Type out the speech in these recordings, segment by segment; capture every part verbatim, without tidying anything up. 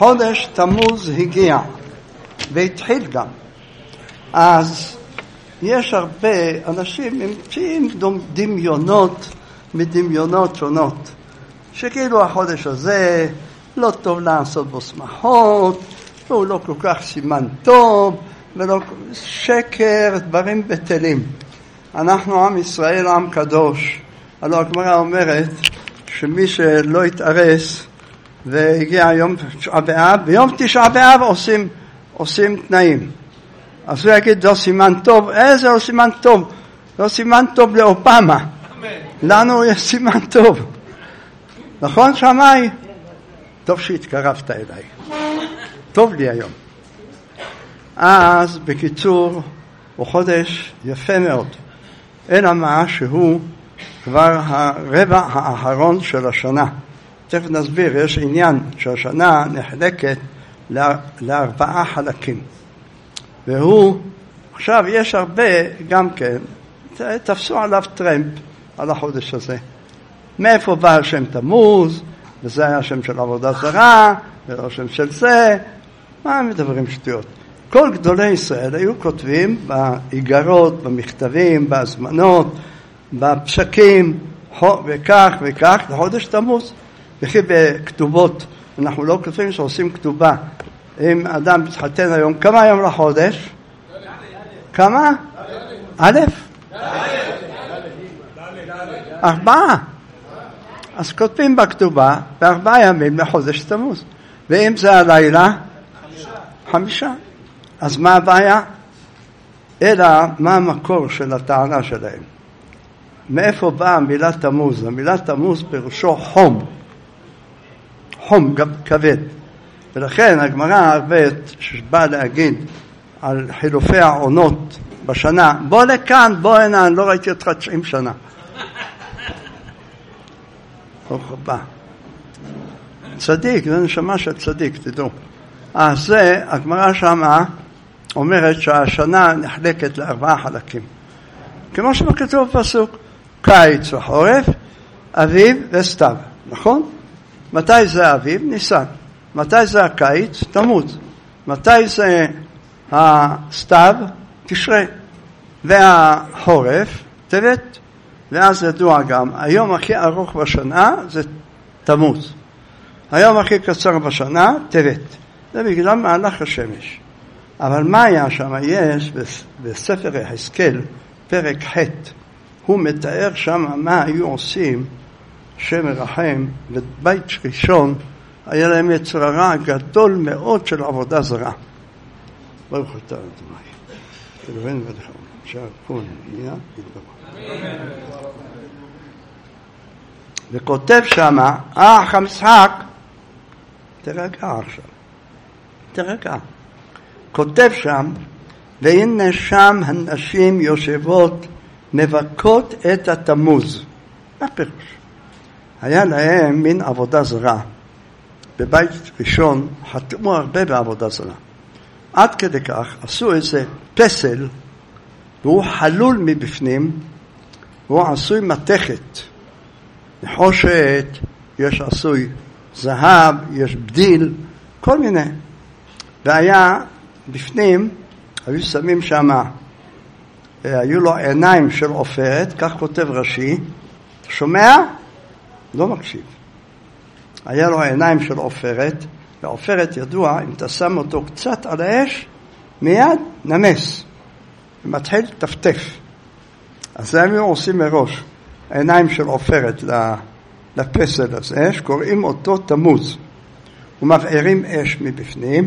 חודש תמוז הגיע והתחיל גם. אז יש הרבה אנשים עם דמיונות מדמיונות שונות, שכאילו החודש הזה לא טוב לעשות בו שמחות, והוא לא כל כך סימן טוב, ולא שקר, דברים בטלים. אנחנו עם ישראל, עם קדוש. הלוא הגמרא אומרת שמי שלא יתארס והגיע יום תשעה באב, ביום תשעה באב עושים, עושים תנאים. אז הוא יגיד, לא סימן טוב. איזה לא סימן טוב? לא סימן טוב לאופמה. לנו יש סימן טוב. נכון שמאי? טוב שהתקרבת אליי. טוב לי היום. אז בקיצור, הוא חודש יפה מאוד. אלא מה שהוא כבר הרבע האחרון של השנה. תכף נסביר, יש עניין שהשנה נחלקת לארבעה חלקים. והוא, עכשיו יש הרבה גם כן, תפסו עליו טרמפ על החודש הזה. מאיפה בא השם תמוז, וזה היה השם של עבודה זרה, וזה השם של זה, מה הם מדברים שטויות? כל גדולי ישראל היו כותבים באיגרות, במכתבים, בהזמנות, בפסקים, וכך וכך, לחודש תמוז. וכי בכתובות, אנחנו לא כותבים שעושים כתובה. אם אדם מתחתן היום, כמה יום לחודש? כמה? א'? ארבעה. אז כותבים בכתובה, בארבעה ימים לחודש תמוז. ואם זה הלילה? חמישה. אז מה הבעיה? אלא מה המקור של הטענה שלהם? מאיפה באה המילה תמוז? המילה תמוז פירושו חום. חום כבד. ולכן הגמרא הרבה שבאה להגיד על חילופי העונות בשנה, בוא לכאן, בוא הנה, אני לא ראיתי אותך תשעים שנה. ברוך הבא. צדיק, זה נשמה של צדיק, תדעו. אז זה, הגמרא שמה אומרת שהשנה נחלקת לארבעה חלקים. כמו שכתוב בפסוק, קיץ וחורף, אביב וסתיו, נכון? מתי זה אביב? ניסן. מתי זה הקיץ? תמוז. מתי זה הסתיו? תשרי. והחורף? טבת. ואז ידוע גם, היום הכי ארוך בשנה זה תמוז. היום הכי קצר בשנה, טבת. זה בגלל מהלך השמש. אבל מה היה שם? יש בספר יחזקאל, פרק ח', הוא מתאר שם מה היו עושים שמרחם לבית ראשון, היה להם יצר הרע גדול מאוד של עבודה זרה. ברוך אתה אדוני. אלוהינו ולכם. שהכל נהיה יתברך. וכותב שמה, אח המשחק, תרגע עכשיו. תרגע. כותב שם, והנה שם הנשים יושבות מבכות את התמוז. מה פירוש? היה להם מין עבודה זרה. בבית ראשון חתמו הרבה בעבודה זרה. עד כדי כך עשו איזה פסל, והוא חלול מבפנים, והוא עשוי מתכת. נחושת, יש עשוי זהב, יש בדיל, כל מיני. והיה בפנים, היו שמים שם, היו לו עיניים של עופרת, כך כותב רש"י, שומע? לא מקשיב. היה לו עיניים של עופרת, ועופרת ידוע, אם אתה שם אותו קצת על האש, מיד נמס, ומתחיל תפטף. אז הם עושים מראש, עיניים של עופרת לפסל הזה, שקוראים אותו תמוז. ומבעירים אש מבפנים,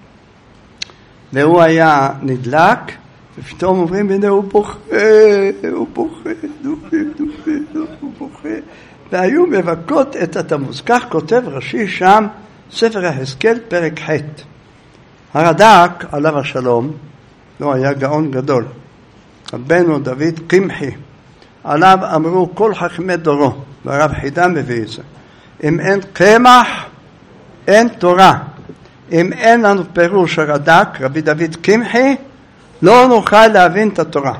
והוא היה נדלק, ופתאום אומרים, הנה הוא בוכה, הוא בוכה, דוכה, דוכה, הוא בוכה. והיו מבכות את התמוז. כך כותב רש"י שם, ספר יחזקאל, פרק ח'. הרד"ק, עליו השלום, לא היה גאון גדול. רבנו דוד קמחי, עליו אמרו כל חכמי דורו, והרב חידה מביא את זה. אם אין קמח, אין תורה. אם אין לנו פירוש הרד"ק, רבי דוד קמחי, לא נוכל להבין את התורה.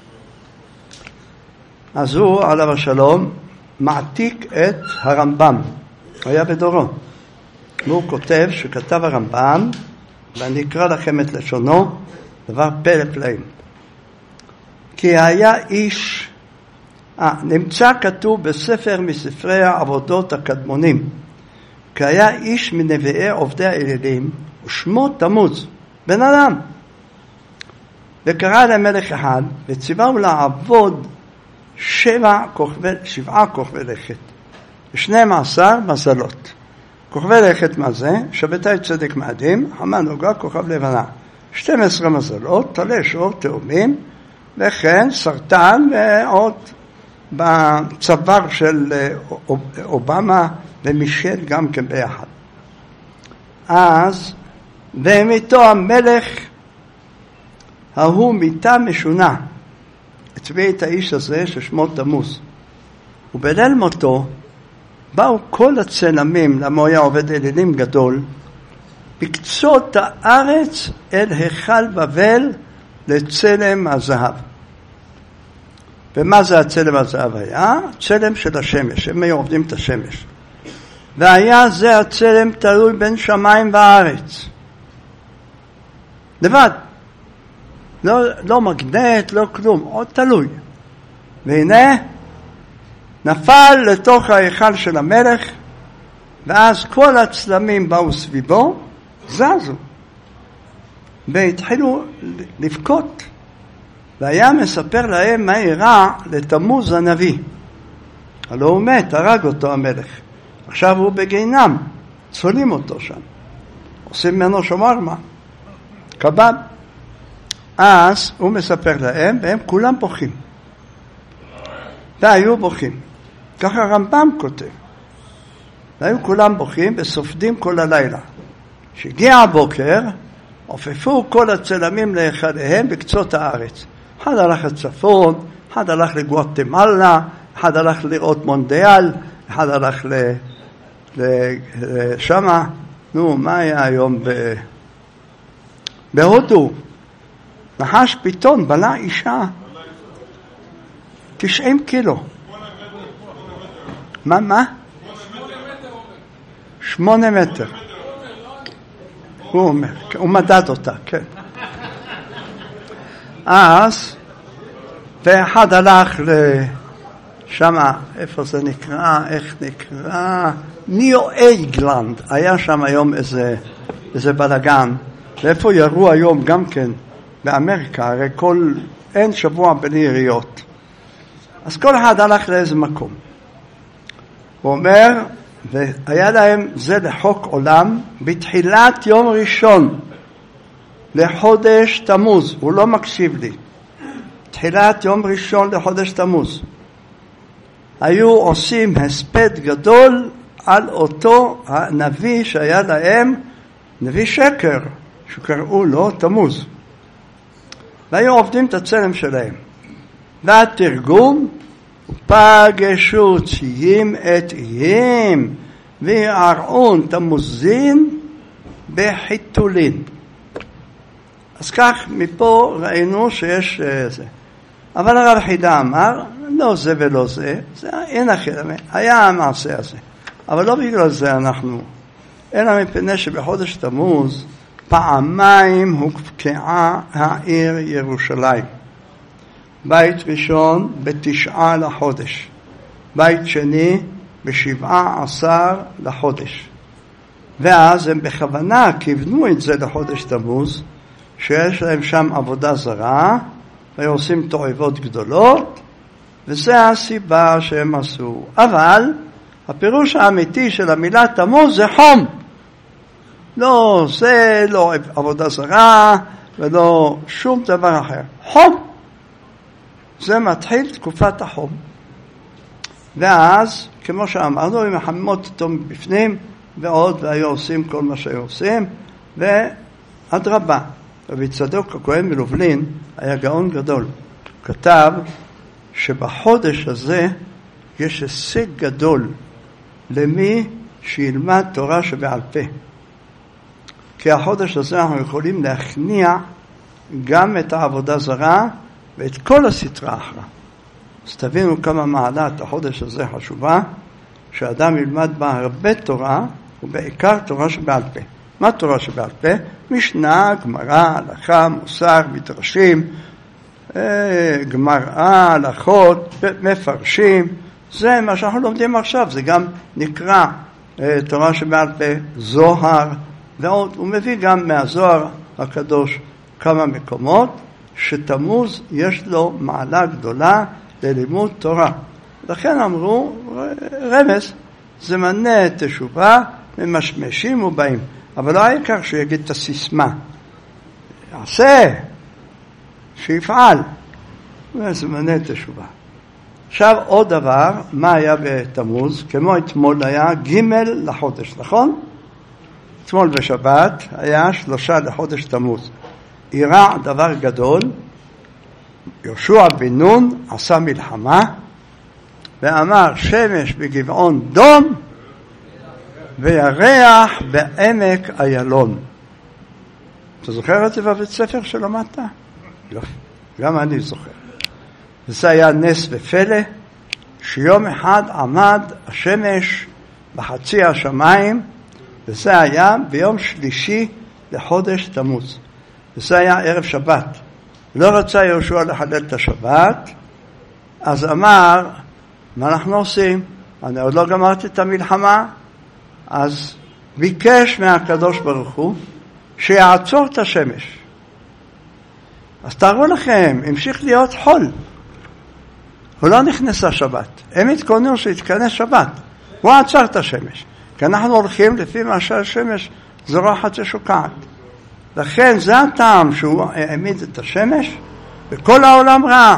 אז הוא, עליו השלום, מעתיק את הרמב"ם. היה בדורו. והוא כותב, שכתב הרמב"ם, ואני אקרא לכם את לשונו, דבר פלא פלאים. כי היה איש, אה, נמצא כתוב בספר מספרי העבודות הקדמונים, כי היה איש מנביאי עובדי האלילים, ושמו תמוז, בן אדם. וקרא למלך אחד, וציווהו לעבוד שבע כוכבי, שבעה כוכבי לכת, ושנים עשר מזלות. כוכבי לכת מה זה? שבתאי צדק מאדים, חמה נוגה, כוכב לבנה. שתים עשרה מזלות, תלה שור תאומים, וכן סרטן ועוד בצוואר של אובמה ומישל גם כן ביחד. אז, ומיתו המלך, ההוא מיתה משונה, הצביע את האיש הזה ששמו תמוז. ובליל מותו, באו כל הצלמים, למה הוא היה עובד אלילים גדול, בקצות הארץ אל היכל בבל לצלם הזהב. ומה זה הצלם הזהב היה? צלם של השמש, הם היו עובדים את השמש. והיה זה הצלם תלוי בין שמיים וארץ. לבד. לא, לא מגנט, לא כלום, עוד תלוי. והנה, נפל לתוך ההיכל של המלך, ואז כל הצלמים באו סביבו, זזו, והתחילו לבכות. והיה מספר להם מה אירע לתמוז הנביא. הלא הוא מת, הרג אותו המלך. עכשיו הוא בגיהינום, צולים אותו שם. עושים ממנו שומרמה, קבב. אז הוא מספר להם, והם כולם בוכים. והיו בוכים. ככה הרמב"ם כותב. והיו כולם בוכים וסופדים כל הלילה. כשהגיע הבוקר, עופפו כל הצלמים להיכליהם בקצות הארץ. אחד הלך לצפון, אחד הלך לגואטמלה, אחד הלך לראות מונדיאל, אחד הלך ל... לשמה. נו, מה היה היום ב... בהודו? נחש פיתון בלה אישה תשעים קילו. מה, מה? שמונה מטר. הוא אומר, הוא מדד אותה, כן. אז, ואחד הלך לשמה, איפה זה נקרא, איך נקרא? ניו אייגלנד. היה שם היום איזה, איזה בלגן. ואיפה ירו היום גם כן? באמריקה, הרי כל, אין שבוע בין עיריות. אז כל אחד הלך לאיזה מקום. הוא אומר, והיה להם זה לחוק עולם, בתחילת יום ראשון, לחודש תמוז, הוא לא מקשיב לי. תחילת יום ראשון לחודש תמוז. היו עושים הספד גדול על אותו הנביא שהיה להם, נביא שקר, שקראו לו תמוז. והיו עובדים את הצלם שלהם. והתרגום, פגשו ציים את איים, ויערעון תמוזין בחיתולין. אז כך מפה ראינו שיש זה. אבל הרב חידה אמר, לא זה ולא זה, זה אין אחר, היה המעשה הזה. אבל לא בגלל זה אנחנו, אלא מפני שבחודש תמוז, פעמיים הופקעה העיר ירושלים. בית ראשון בתשעה לחודש, בית שני בשבעה עשר לחודש. ואז הם בכוונה כיוונו את זה לחודש תמוז, שיש להם שם עבודה זרה, ועושים תועבות גדולות, וזה הסיבה שהם עשו. אבל הפירוש האמיתי של המילה תמוז זה חום. לא, זה לא עבודה זרה, ולא שום דבר אחר. חום. זה מתחיל תקופת החום. ואז, כמו שאמרנו, הם מחממות אותו בפנים, ועוד, והיו עושים כל מה שהיו עושים, ואדרבה. רבי צדוק הכהן מלובלין היה גאון גדול. כתב שבחודש הזה יש הישג גדול למי שילמד תורה שבעל פה. כי החודש הזה אנחנו יכולים להכניע גם את העבודה זרה ואת כל הסתרה אחרה. אז תבינו כמה מעלת החודש הזה חשובה, שאדם ילמד בה הרבה תורה ובעיקר תורה שבעל פה. מה תורה שבעל פה? משנה, גמרא, הלכה, מוסר, מדרשים, גמרא, הלכות, מפרשים. זה מה שאנחנו לומדים עכשיו, זה גם נקרא תורה שבעל פה, זוהר, ועוד. הוא מביא גם מהזוהר הקדוש כמה מקומות, שתמוז יש לו מעלה גדולה ללימוד תורה. לכן אמרו, רמז, זמני תשובה, ממשמשים ובאים. אבל לא העיקר שהוא יגיד את הסיסמה. יעשה, שיפעל. זמני תשובה. עכשיו עוד דבר, מה היה בתמוז? כמו אתמול היה ג' לחודש, נכון? אתמול בשבת היה שלושה לחודש תמוז. אירע דבר גדול, יהושע בן נון עשה מלחמה, ואמר שמש בגבעון דום, וירח בעמק איילון. אתה זוכר את זה בבית ספר שלמדת? לא, גם אני זוכר. וזה היה נס ופלא, שיום אחד עמד השמש בחצי השמיים, וזה היה ביום שלישי לחודש תמוז. וזה היה ערב שבת. לא רצה יהושע לחלל את השבת, אז אמר, מה אנחנו עושים? אני עוד לא גמרתי את המלחמה, אז ביקש מהקדוש ברוך הוא שיעצור את השמש. אז תארו לכם, המשיך להיות חול. הוא לא נכנס לשבת. הם התכוננו שיתכנס שבת. הוא עצר את השמש. כי אנחנו הולכים לפי מה שהשמש זורחת ושוקעת. לכן זה הטעם שהוא העמיד את השמש, וכל העולם ראה.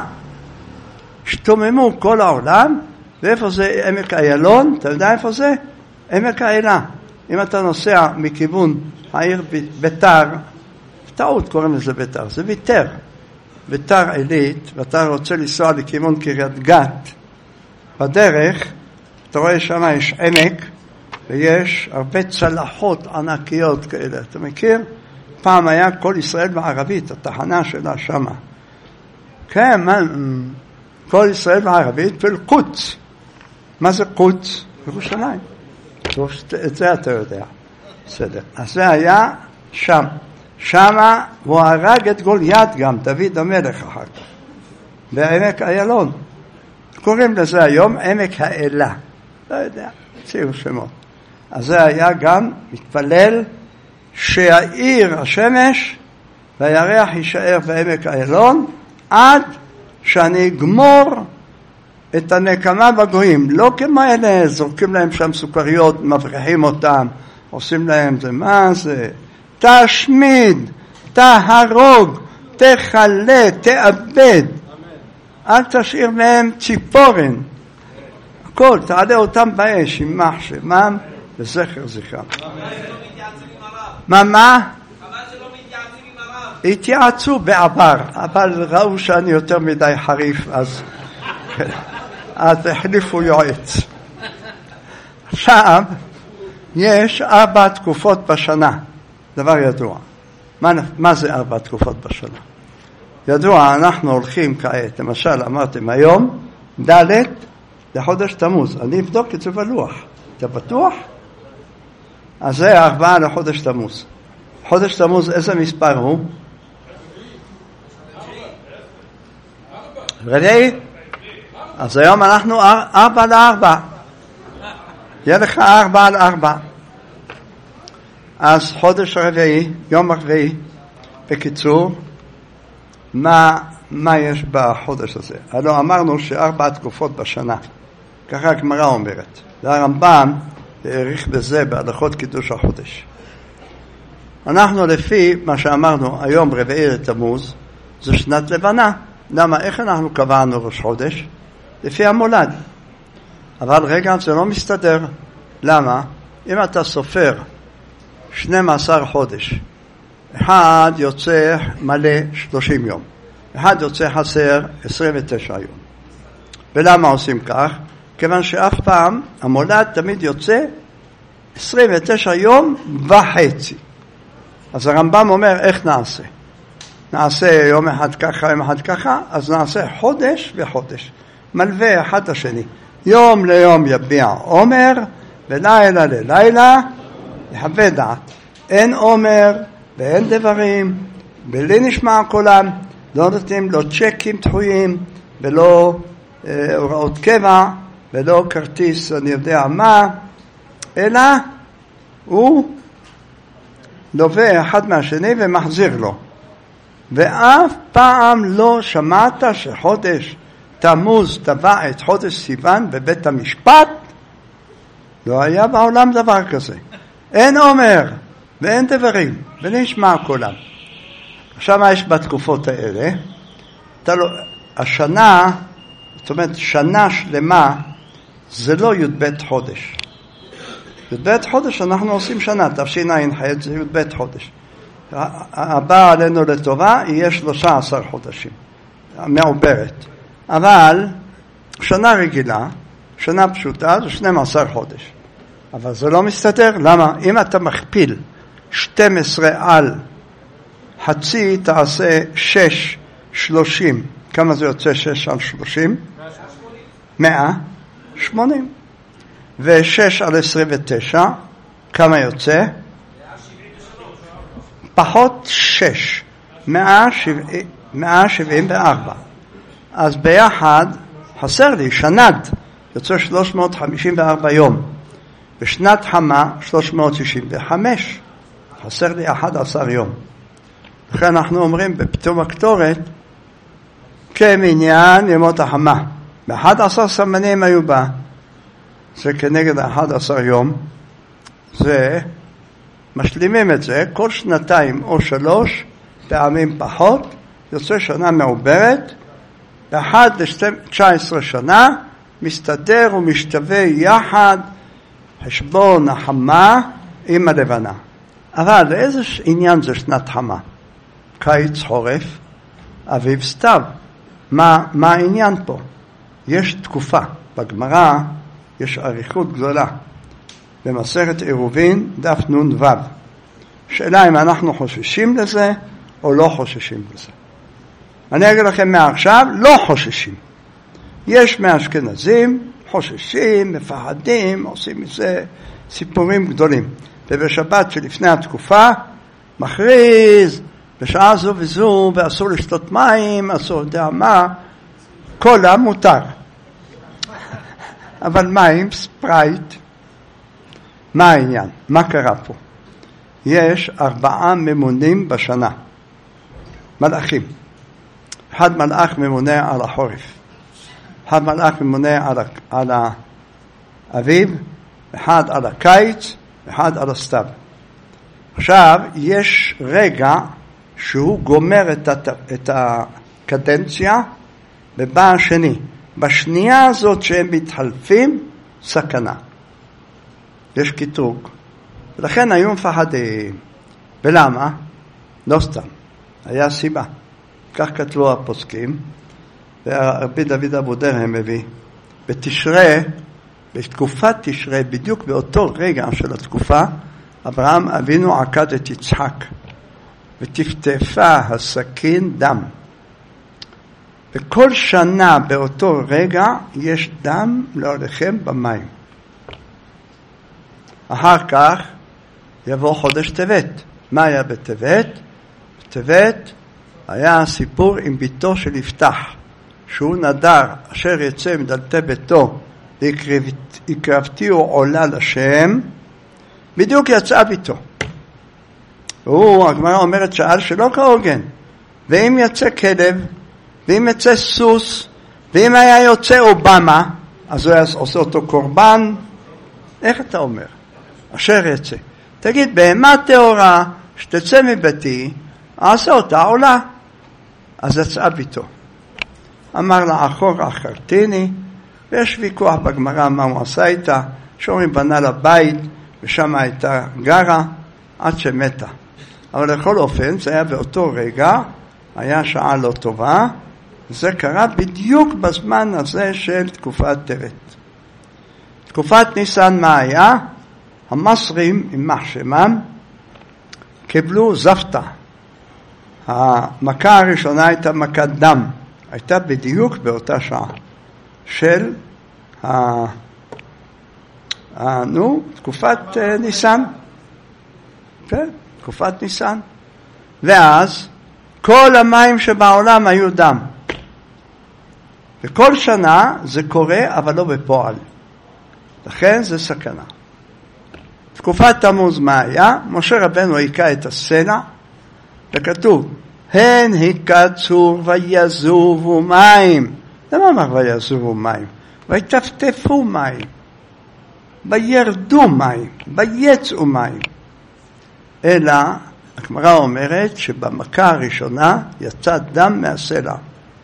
השתוממו כל העולם, ואיפה זה עמק איילון? אתה יודע איפה זה? עמק האלה. אם אתה נוסע מכיוון העיר ביתר, טעות קוראים לזה ביתר, זה ביתר. ביתר עילית, ואתה רוצה לנסוע לכיוון קריית גת, בדרך, אתה רואה שם יש עמק, ויש הרבה צלחות ענקיות כאלה. אתה מכיר? פעם היה כל ישראל בערבית, התחנה שלה שמה. כן, מה, כל ישראל בערבית ולקוץ. מה זה קוץ? ירושלים. את זה אתה יודע. בסדר. אז זה היה שם. שמה הוא הרג את גוליית גם, דוד המלך אחר כך. בעמק איילון. קוראים לזה היום עמק האלה. לא יודע, ציור שמות. אז זה היה גם מתפלל שהעיר השמש והירח יישאר בעמק איילון עד שאני אגמור את הנקמה בגויים. לא כמו אלה, זורקים להם שם סוכריות, מבריחים אותם, עושים להם זה, מה זה? תשמיד, תהרוג, תחלה, תאבד. אל תשאיר מהם ציפורן. הכל, תעלה אותם באש, יימח שמם וזכר זכרם. מה, מה? התייעצו בעבר, אבל ראו שאני יותר מדי חריף, אז, אז החליפו יועץ. עכשיו, יש ארבע תקופות בשנה, דבר ידוע. מה, מה זה ארבע תקופות בשנה? ידוע, אנחנו הולכים כעת, למשל, אמרתם היום, ד' לחודש תמוז. אני אבדוק את זה בלוח. אתה בטוח? אז זה ארבעה לחודש תמוז. חודש תמוז, איזה מספר הוא? רביעי? אז היום אנחנו ארבע לארבע. יהיה לך ארבע על ארבע. אז חודש רביעי, יום רביעי, בקיצור, מה, מה יש בחודש הזה? הלוא אמרנו שארבע תקופות בשנה. ככה הגמרא אומרת. והרמב"ם העריך בזה בהלכות קידוש החודש. אנחנו לפי מה שאמרנו היום רביעי לתמוז, זה שנת לבנה. למה? איך אנחנו קבענו ראש חודש? לפי המולד. אבל רגע, זה לא מסתדר. למה? אם אתה סופר שנים עשר חודש, אחד יוצא מלא שלושים יום, אחד יוצא חסר עשרים ותשע יום. ולמה עושים כך? כיוון שאף פעם המולד תמיד יוצא עשרים ותשע יום וחצי. אז הרמב"ם אומר איך נעשה? נעשה יום אחד ככה, יום אחד ככה, אז נעשה חודש וחודש. מלווה אחד השני. יום ליום יביע עומר, ולילה ללילה יחווה דעת. אין אומר ואין דברים, בלי נשמע קולם, לא נותנים לו צ'קים דחויים, ולא אה, הוראות קבע, ולא כרטיס אני יודע מה, אלא הוא לווה אחד מהשני ומחזיר לו. ואף פעם לא שמעת שחודש תמוז טבע את חודש סיוון בבית המשפט? לא היה בעולם דבר כזה. אין אומר ואין דברים, ונשמע קולם. עכשיו מה יש בתקופות האלה? לא, השנה, זאת אומרת שנה שלמה, זה לא י"ב חודש. י"ב חודש אנחנו עושים שנה, תשע"ח זה י"ב חודש. הבא עלינו לטובה יהיה שלושה עשר חודשים, מעוברת. אבל שנה רגילה, שנה פשוטה, זה שנים עשר חודש. אבל זה לא מסתדר. למה? אם אתה מכפיל שתים עשרה על חצי, תעשה שש, שלושים. כמה זה יוצא שש על שלושים? מאה שמונים. ושש על עשרים ותשע, כמה יוצא? פחות שש, מאה שבעים וארבע. אז ביחד חסר לי שנת, יוצא שלוש מאות חמישים וארבע יום. בשנת חמה שלוש מאות שישים וחמש, חסר לי אחד עשר יום. לכן אנחנו אומרים בפתאום הקטורת, כמניין ימות החמה. באחד עשר סמנים היו בה, זה כנגד אחד עשר יום, זה משלימים את זה, כל שנתיים או שלוש פעמים פחות, יוצא שנה מעוברת, באחד ל-תשע עשרה שנה, מסתדר ומשתווה יחד חשבון החמה עם הלבנה. אבל איזה עניין זה שנת חמה? קיץ, חורף, אביב, סתיו. מה, מה העניין פה? יש תקופה, בגמרא יש אריכות גדולה. במסכת עירובין, דף נון וו. שאלה אם אנחנו חוששים לזה או לא חוששים לזה. אני אגיד לכם מעכשיו, לא חוששים. יש מאשכנזים, חוששים, מפחדים, עושים מזה סיפורים גדולים. ובשבת שלפני התקופה, מכריז, בשעה זו וזו, ואסור לשתות מים, אסור יודע מה, קולה מותר. אבל מים, ספרייט, מה העניין? מה קרה פה? יש ארבעה ממונים בשנה, מלאכים. אחד מלאך ממונה על החורף, אחד מלאך ממונה על, על האביב, אחד על הקיץ, אחד על הסתיו. עכשיו יש רגע שהוא גומר את, הת... את הקדנציה ובא השני. בשנייה הזאת שהם מתחלפים, סכנה. יש קיטרוג. ולכן היו מפחדים. ולמה? לא סתם. היה סיבה. כך כתבו הפוסקים, ורבי דוד אבודרהם מביא. בתשרה, בתקופת תשרה, בדיוק באותו רגע של התקופה, אברהם אבינו עקד את יצחק, וטפטפה הסכין דם. וכל שנה באותו רגע יש דם להולכם במים. אחר כך יבוא חודש טבת. מה היה בטבת? בטבת היה סיפור עם ביתו של יפתח, שהוא נדר אשר יצא מדלתי ביתו והקרבתיהו עולה לשם, בדיוק יצא ביתו. והוא, הגמרא אומרת, שאל שלא כהוגן, ואם יצא כלב, ואם יצא סוס, ואם היה יוצא אובמה, אז הוא היה עושה אותו קורבן. איך אתה אומר? אשר יצא. תגיד, בהמה טהורה שתצא מביתי, עשה אותה עולה. אז יצאה ביתו. אמר לה, אחור אחרתיני, ויש ויכוח בגמרא מה הוא עשה איתה, שאומרים בנה לבית, ושם הייתה גרה, עד שמתה. אבל לכל אופן, זה היה באותו רגע, היה שעה לא טובה, זה קרה בדיוק בזמן הזה של תקופת טבת. תקופת ניסן מה היה? המסרים עם מחשמם קיבלו זפתה. המכה הראשונה הייתה מכת דם, הייתה בדיוק באותה שעה של ה... ה... נו, תקופת ניסן. כן, תקופת ניסן. ואז כל המים שבעולם היו דם. וכל שנה זה קורה, אבל לא בפועל. לכן זה סכנה. תקופת תמוז מה היה? משה רבנו היקע את הסלע, וכתוב, הן הקצו ויזובו מים. למה אמר ויזובו מים? ויטפטפו מים. וירדו מים. ויצאו מים. אלא, הגמרא אומרת שבמכה הראשונה יצא דם מהסלע.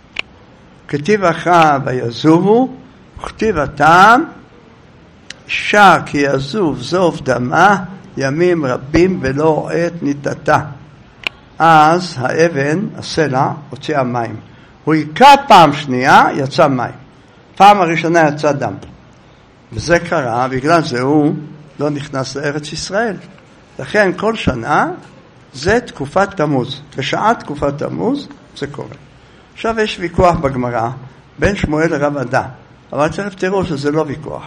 כתיב אחר ויזובו, וכתיב הטעם, אישה כי יזוב זוב דמה ימים רבים ולא עת ניתתה. אז האבן, הסלע, הוציאה מים. הוא היקע פעם שנייה, יצא מים. פעם הראשונה יצא דם. וזה קרה, בגלל זה הוא לא נכנס לארץ ישראל. לכן כל שנה זה תקופת תמוז. בשעת תקופת תמוז זה קורה. עכשיו יש ויכוח בגמרא בין שמואל לרב עדה. אבל צריך תראו שזה לא ויכוח.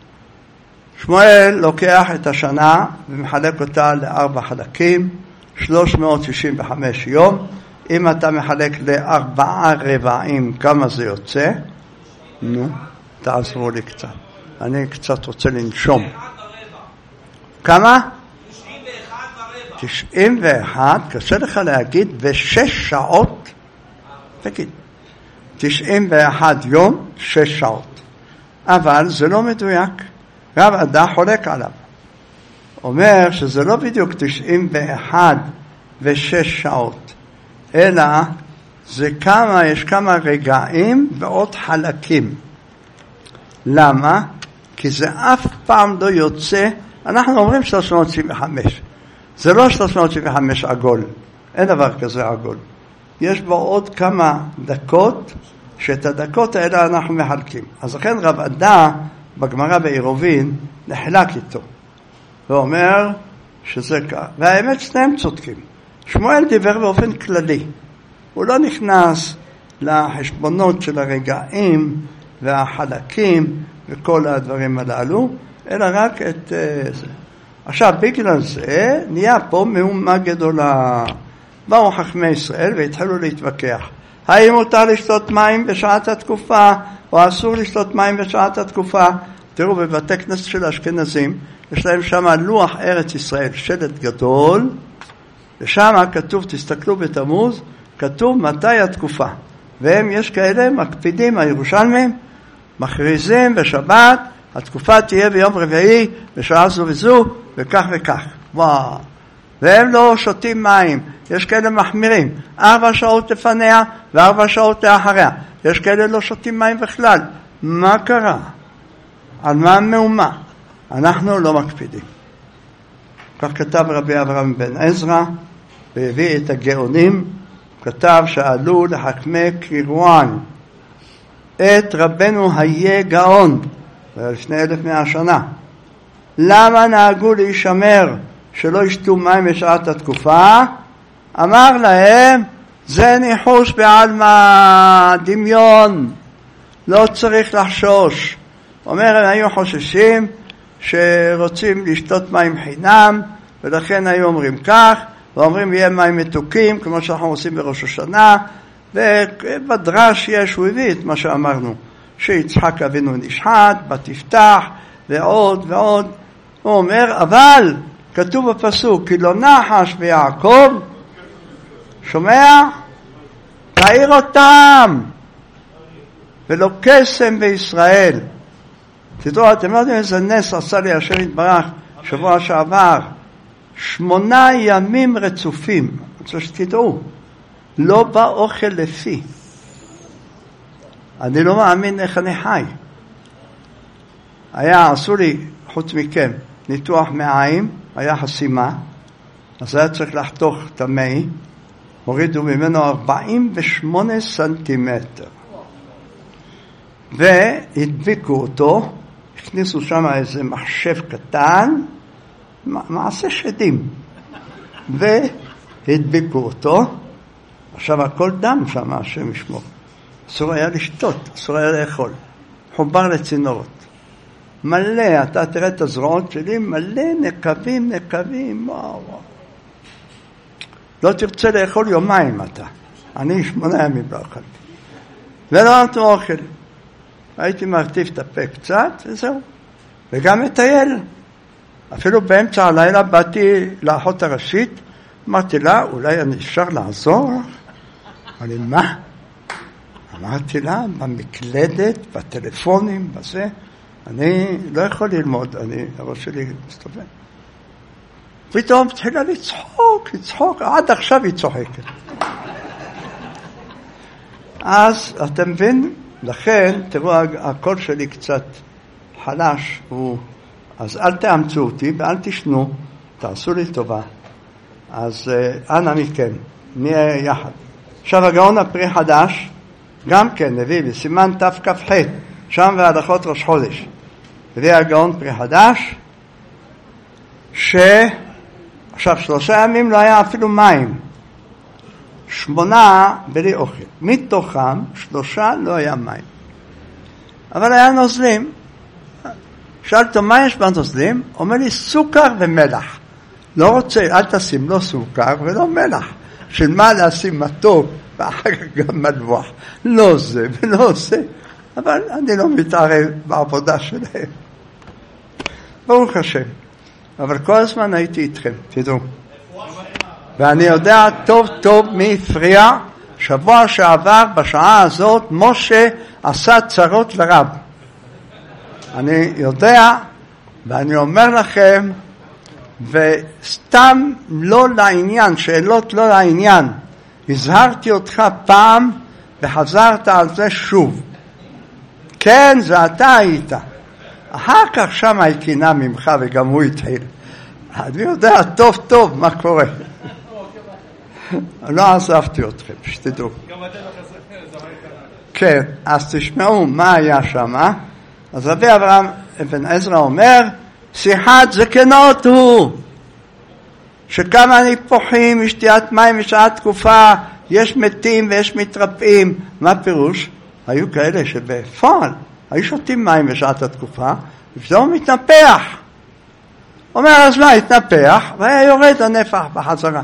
שמואל לוקח את השנה ומחלק אותה לארבע חלקים, שלוש מאות שישים וחמש יום. אם אתה מחלק לארבעה רבעים, כמה זה יוצא? נו, תעזרו לי קצת. אני קצת רוצה לנשום. כמה? תשעים ואחת ורבע. תשעים ואחת, קשה לך להגיד, ושש שעות? תגיד. תשעים ואחת יום, שש שעות. אבל זה לא מדויק. רב עדה חולק עליו. אומר שזה לא בדיוק תשעים ואחת ושש שעות, אלא זה כמה, יש כמה רגעים ועוד חלקים. למה? כי זה אף פעם לא יוצא, אנחנו אומרים שלוש מאות שבעים וחמש. זה לא שלוש מאות שבעים וחמש עגול. אין דבר כזה עגול. יש בו עוד כמה דקות, שאת הדקות האלה אנחנו מחלקים. אז לכן רב עדה בגמרא בעירובין נחלק איתו. ואומר שזה כך. והאמת שניהם צודקים. שמואל דיבר באופן כללי. הוא לא נכנס לחשבונות של הרגעים והחלקים וכל הדברים הללו, אלא רק את uh, זה. עכשיו, בגלל זה נהיה פה מהומה גדולה. באו חכמי ישראל והתחילו להתווכח. האם מותר לשתות מים בשעת התקופה, או אסור לשתות מים בשעת התקופה? תראו, בבתי כנסת של אשכנזים, יש להם שם לוח ארץ ישראל, שלט גדול, ושם כתוב, תסתכלו בתמוז, כתוב מתי התקופה. והם, יש כאלה, מקפידים, הירושלמים, מכריזים בשבת, התקופה תהיה ביום רביעי, בשעה זו וזו, וכך וכך. וואו. והם לא שותים מים. יש כאלה מחמירים. ארבע שעות לפניה, וארבע שעות לאחריה. יש כאלה לא שותים מים בכלל. מה קרה? על מה מהומה? אנחנו לא מקפידים. כך כתב רבי אברהם בן עזרא, והביא את הגאונים, כתב שעלו לחכמי קירואן, את רבנו היה גאון, לפני אלף מאה שנה. למה נהגו להישמר שלא ישתו מים בשעת התקופה? אמר להם, זה ניחוש בעלמא, דמיון, לא צריך לחשוש. אומר, הם היו חוששים שרוצים לשתות מים חינם, ולכן היו אומרים כך, ואומרים יהיה מים מתוקים, כמו שאנחנו עושים בראש השנה, ובדרש יש, הוא הביא את מה שאמרנו, שיצחק אבינו נשחט, בתפתח, ועוד ועוד. הוא אומר, אבל כתוב בפסוק, כי לא נחש ויעקב, שומע? תאיר אותם, ולא קסם בישראל. תדעו, אתם לא יודעים איזה נס עשה לי השם יתברך שבוע שעבר, שמונה ימים רצופים, אני רוצה שתדעו, לא בא אוכל לפי. אני לא מאמין איך אני חי. היה, עשו לי, חוץ מכם, ניתוח מעיים, היה חסימה, אז היה צריך לחתוך את המי, הורידו ממנו ארבעים ושמונה סנטימטר. והדביקו אותו, הכניסו שם איזה מחשב קטן, מעשה שדים, והדביקו אותו. עכשיו הכל דם שם, השם ישמור. אסור היה לשתות, אסור היה לאכול. חובר לצינורות. מלא, אתה תראה את הזרועות שלי, מלא נקבים, נקבים, וואו, וואו. לא תרצה לאכול יומיים אתה. אני שמונה ימים לא אכלתי. ולא נתנו אוכל. הייתי מרטיב את הפה קצת, וזהו. וגם מטייל. אפילו באמצע הלילה באתי לאחות הראשית, אמרתי לה, אולי אני אפשר לעזור? אמרתי, מה? אמרתי לה, במקלדת, בטלפונים, בזה, אני לא יכול ללמוד, אני, הראש שלי מסתובב. פתאום התחילה לצחוק, לצחוק, עד עכשיו היא צוחקת. אז אתם מבין? לכן, תראו, הקול שלי קצת חלש, הוא, אז אל תאמצו אותי ואל תשנו, תעשו לי טובה. אז אנא מכם, נהיה יחד. עכשיו הגאון הפרי חדש, גם כן הביא בסימן תכ"ח, שם והלכות ראש חודש. הביא הגאון פרי חדש, ש... עכשיו שלושה ימים לא היה אפילו מים. שמונה בלי אוכל. מתוכם שלושה לא היה מים. אבל היה נוזלים. שאלתו מה יש בנוזלים? אומר לי סוכר ומלח. לא רוצה, אל תשים לא סוכר ולא מלח. של מה לשים מתוק ואחר כך גם מלוח. לא זה ולא זה. אבל אני לא מתערב בעבודה שלהם. ברוך השם. אבל כל הזמן הייתי איתכם, תדעו. ואני יודע טוב טוב מי הפריע. שבוע שעבר בשעה הזאת משה עשה צרות לרב. אני יודע ואני אומר לכם, וסתם לא לעניין, שאלות לא לעניין. הזהרתי אותך פעם וחזרת על זה שוב. כן, זה אתה היית. אחר כך שם הקינה ממך וגם הוא התחיל. אני יודע טוב טוב מה קורה. לא עזבתי אתכם, שתדעו. כן, אז תשמעו מה היה שם. אז רבי אברהם אבן עזרא אומר, שיחת זקנות הוא, שכמה ניפוחים, משתיית מים משעה תקופה, יש מתים ויש מתרפאים. מה פירוש? היו כאלה שבפועל היו שותים מים בשעת התקופה, ופתאום מתנפח. אומר, אז מה, התנפח, והיה יורד הנפח בחזרה.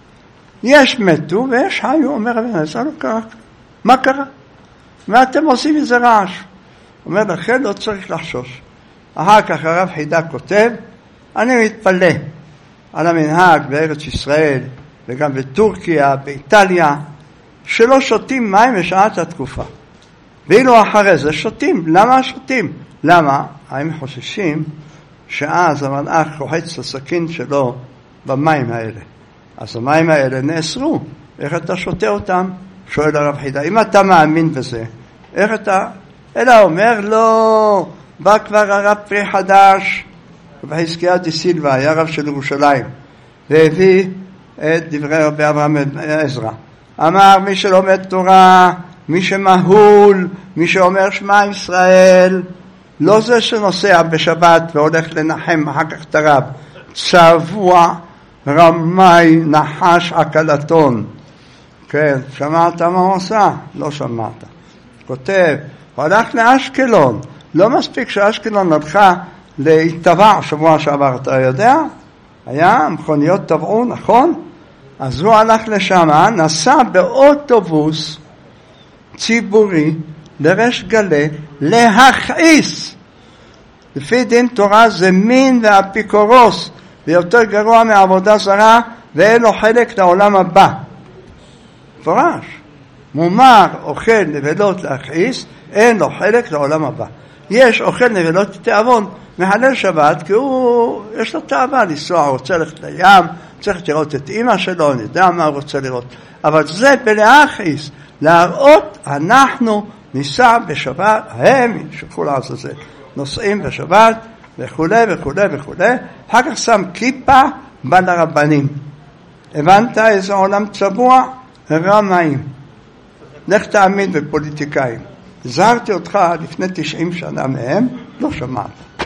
יש מתו ויש היו, אומר אבן עזרא, לא קרה. מה קרה? מה אתם עושים איזה רעש? אומר, לכן לא צריך לחשוש. אחר כך הרב חידה כותב, אני מתפלא על המנהג בארץ ישראל, וגם בטורקיה, באיטליה, שלא שותים מים בשעת התקופה. ואילו אחרי זה שותים. למה שותים? למה? הם חוששים שאז המלאך רוחץ את הסכין שלו במים האלה. אז המים האלה נאסרו. איך אתה שותה אותם? שואל הרב חידה. אם אתה מאמין בזה, איך אתה... אלא אומר, לא, בא כבר הרב פרי חדש, בחזקיה דה סילבה, היה רב של ירושלים, והביא את דברי רבי אברהם עזרא. אמר, מי שלומד תורה, מי שמהול, מי שאומר שמע ישראל, לא זה שנוסע בשבת והולך לנחם אחר כך את הרב, צבוע, רמאי, נחש, עקלתון. כן, שמעת מה הוא עושה? לא שמעת. כותב, הוא הלך לאשקלון, לא מספיק שאשקלון הלכה להתבע שבוע שעבר, אתה יודע? היה מכוניות טבעו, נכון? אז הוא הלך לשם, נסע באוטובוס ציבורי לרש גלה להכעיס. לפי דין תורה זה מין ואפיקורוס, ויותר גרוע מעבודה זרה, ואין לו חלק לעולם הבא. פרש. מומר אוכל נבלות להכעיס, אין לו חלק לעולם הבא. יש אוכל נבלות תיאבון, מחלל שבת, כי הוא, יש לו תאווה לנסוע, הוא רוצה ללכת לים, צריך לראות את אמא שלו, אני יודע מה הוא רוצה לראות. אבל זה בלהכעיס, להראות, אנחנו ניסע בשבת, הם שכחו לעזאזל, נוסעים בשבת, וכו' וכו' וכו'. אחר כך שם כיפה, בא לרבנים. הבנת איזה עולם צבוע? רמאים. לך תעמיד בפוליטיקאים. הזהרתי אותך לפני תשעים שנה מהם, לא שמעת.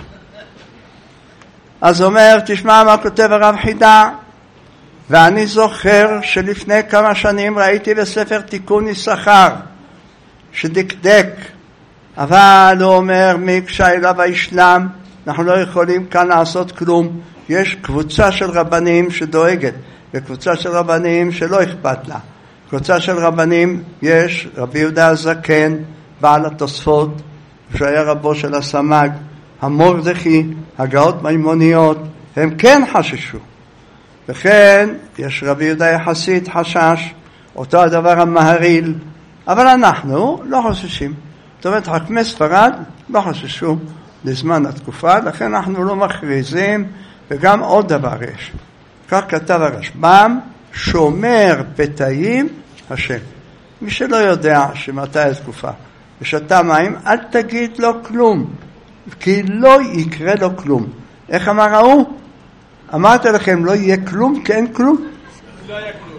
אז אומר, תשמע מה כותב הרב חידה, ואני זוכר שלפני כמה שנים ראיתי בספר תיקון יששכר, שדקדק, אבל הוא אומר, מקשה אליו האסלאם, אנחנו לא יכולים כאן לעשות כלום, יש קבוצה של רבנים שדואגת, וקבוצה של רבנים שלא אכפת לה. קבוצה של רבנים יש רבי יהודה הזקן, בעל התוספות, שהיה רבו של הסמ"ג, המורדכי, הגאות מימוניות, הם כן חששו. וכן יש רבי יהודה יחסית חשש, אותו הדבר המהריל, אבל אנחנו לא חוששים. זאת אומרת, חכמי ספרד לא חששו לזמן התקופה, לכן אנחנו לא מכריזים, וגם עוד דבר יש. כך כתב הרשב"ם, שומר פתאים השם. מי שלא יודע שמתי התקופה ושתה מים, אל תגיד לו כלום, כי לא יקרה לו כלום. איך אמר ההוא? אמרתי לכם, לא יהיה כלום, כי אין כלום. לא יהיה כלום.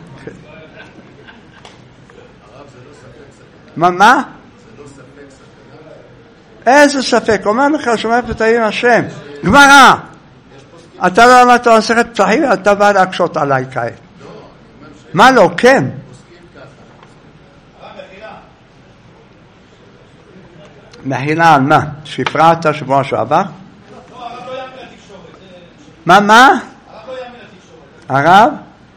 מה, מה? איזה ספק? אומר לך, שומר פתאים השם. גמרא. אתה לא אמרת מסכת פתחים, אתה בא להקשות עליי כעת. מה לא? כן. מחילה על מה? שפרת שבוע שעבר? מה, מה? הרב?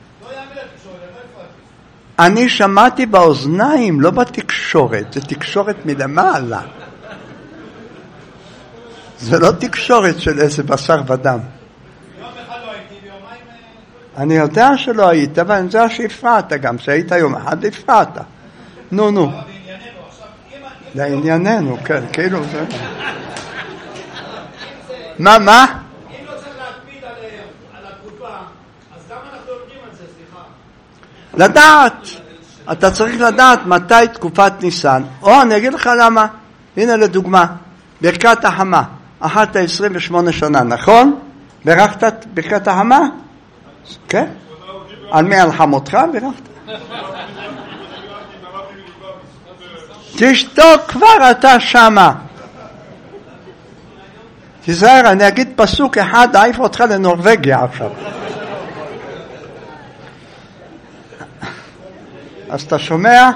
אני שמעתי באוזניים, לא בתקשורת, זה תקשורת מלמעלה. זה לא תקשורת של איזה בשר ודם. אני יודע שלא היית, אבל זה שהפרעת גם, שהיית יום אחד הפרעת. נו, נו. לענייננו, כן, כאילו זה. מה, מה? אם לא צריך להקפיד על התקופה, אז למה אנחנו אומרים על זה, סליחה? לדעת. אתה צריך לדעת מתי תקופת ניסן. או אני אגיד לך למה. הנה לדוגמה, ברכת החמה. אחת עשרים ושמונה שנה, נכון? ברכת ברכת החמה? כן? על מי על חמותך ברכת? תשתוק כבר אתה שמה. תזהר, אני אגיד פסוק אחד, אעיף אותך לנורווגיה עכשיו. אז אתה שומע?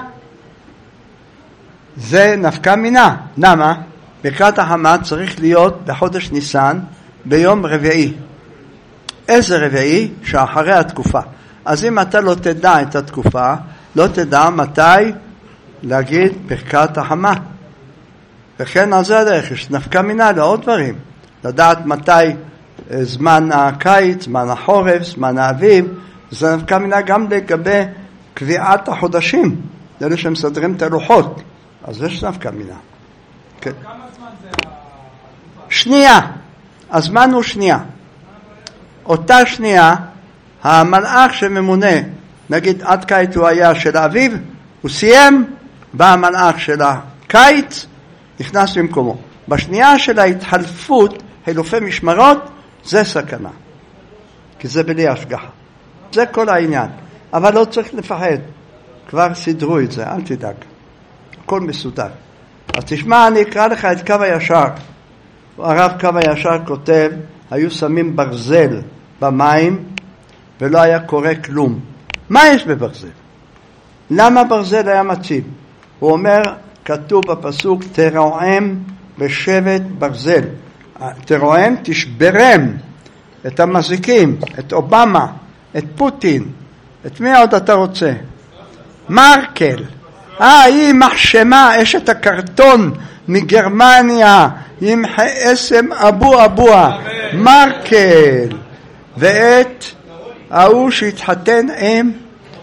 זה נפקא מינה. למה? ברכת החמה צריך להיות בחודש ניסן ביום רביעי. איזה רביעי? שאחרי התקופה. אז אם אתה לא תדע את התקופה, לא תדע מתי להגיד ברכת החמה. וכן על זה הדרך, יש נפקא מינה לעוד דברים. לדעת מתי זמן הקיץ, זמן החורף, זמן האביב, זה נפקא מינה גם לגבי קביעת החודשים, אלה שמסדרים את הלוחות. אז יש נפקא מינה. כן. כמה זמן זה התקופה? שנייה. הזמן הוא שנייה. אותה שנייה, המלאך שממונה, נגיד עד קיץ הוא היה של האביב, הוא סיים, בא המלאך של הקיץ, נכנס למקומו. בשנייה של ההתחלפות, חילופי משמרות, זה סכנה. כי זה בלי השגחה. זה כל העניין. אבל לא צריך לפחד. כבר סידרו את זה, אל תדאג. הכל מסודר. אז תשמע, אני אקרא לך את קו הישר. הרב קו הישר כותב, היו שמים ברזל במים, ולא היה קורה כלום. מה יש בברזל? למה ברזל היה מציב? הוא אומר, כתוב בפסוק, תרועם בשבט ברזל. תרועם, תשברם את המזיקים, את אובמה, את פוטין. את מי עוד אתה רוצה? מרקל. אה, היא מחשמה, אשת הקרטון מגרמניה, עם חסם אבו אבוה. מרקל. ואת ההוא שהתחתן עם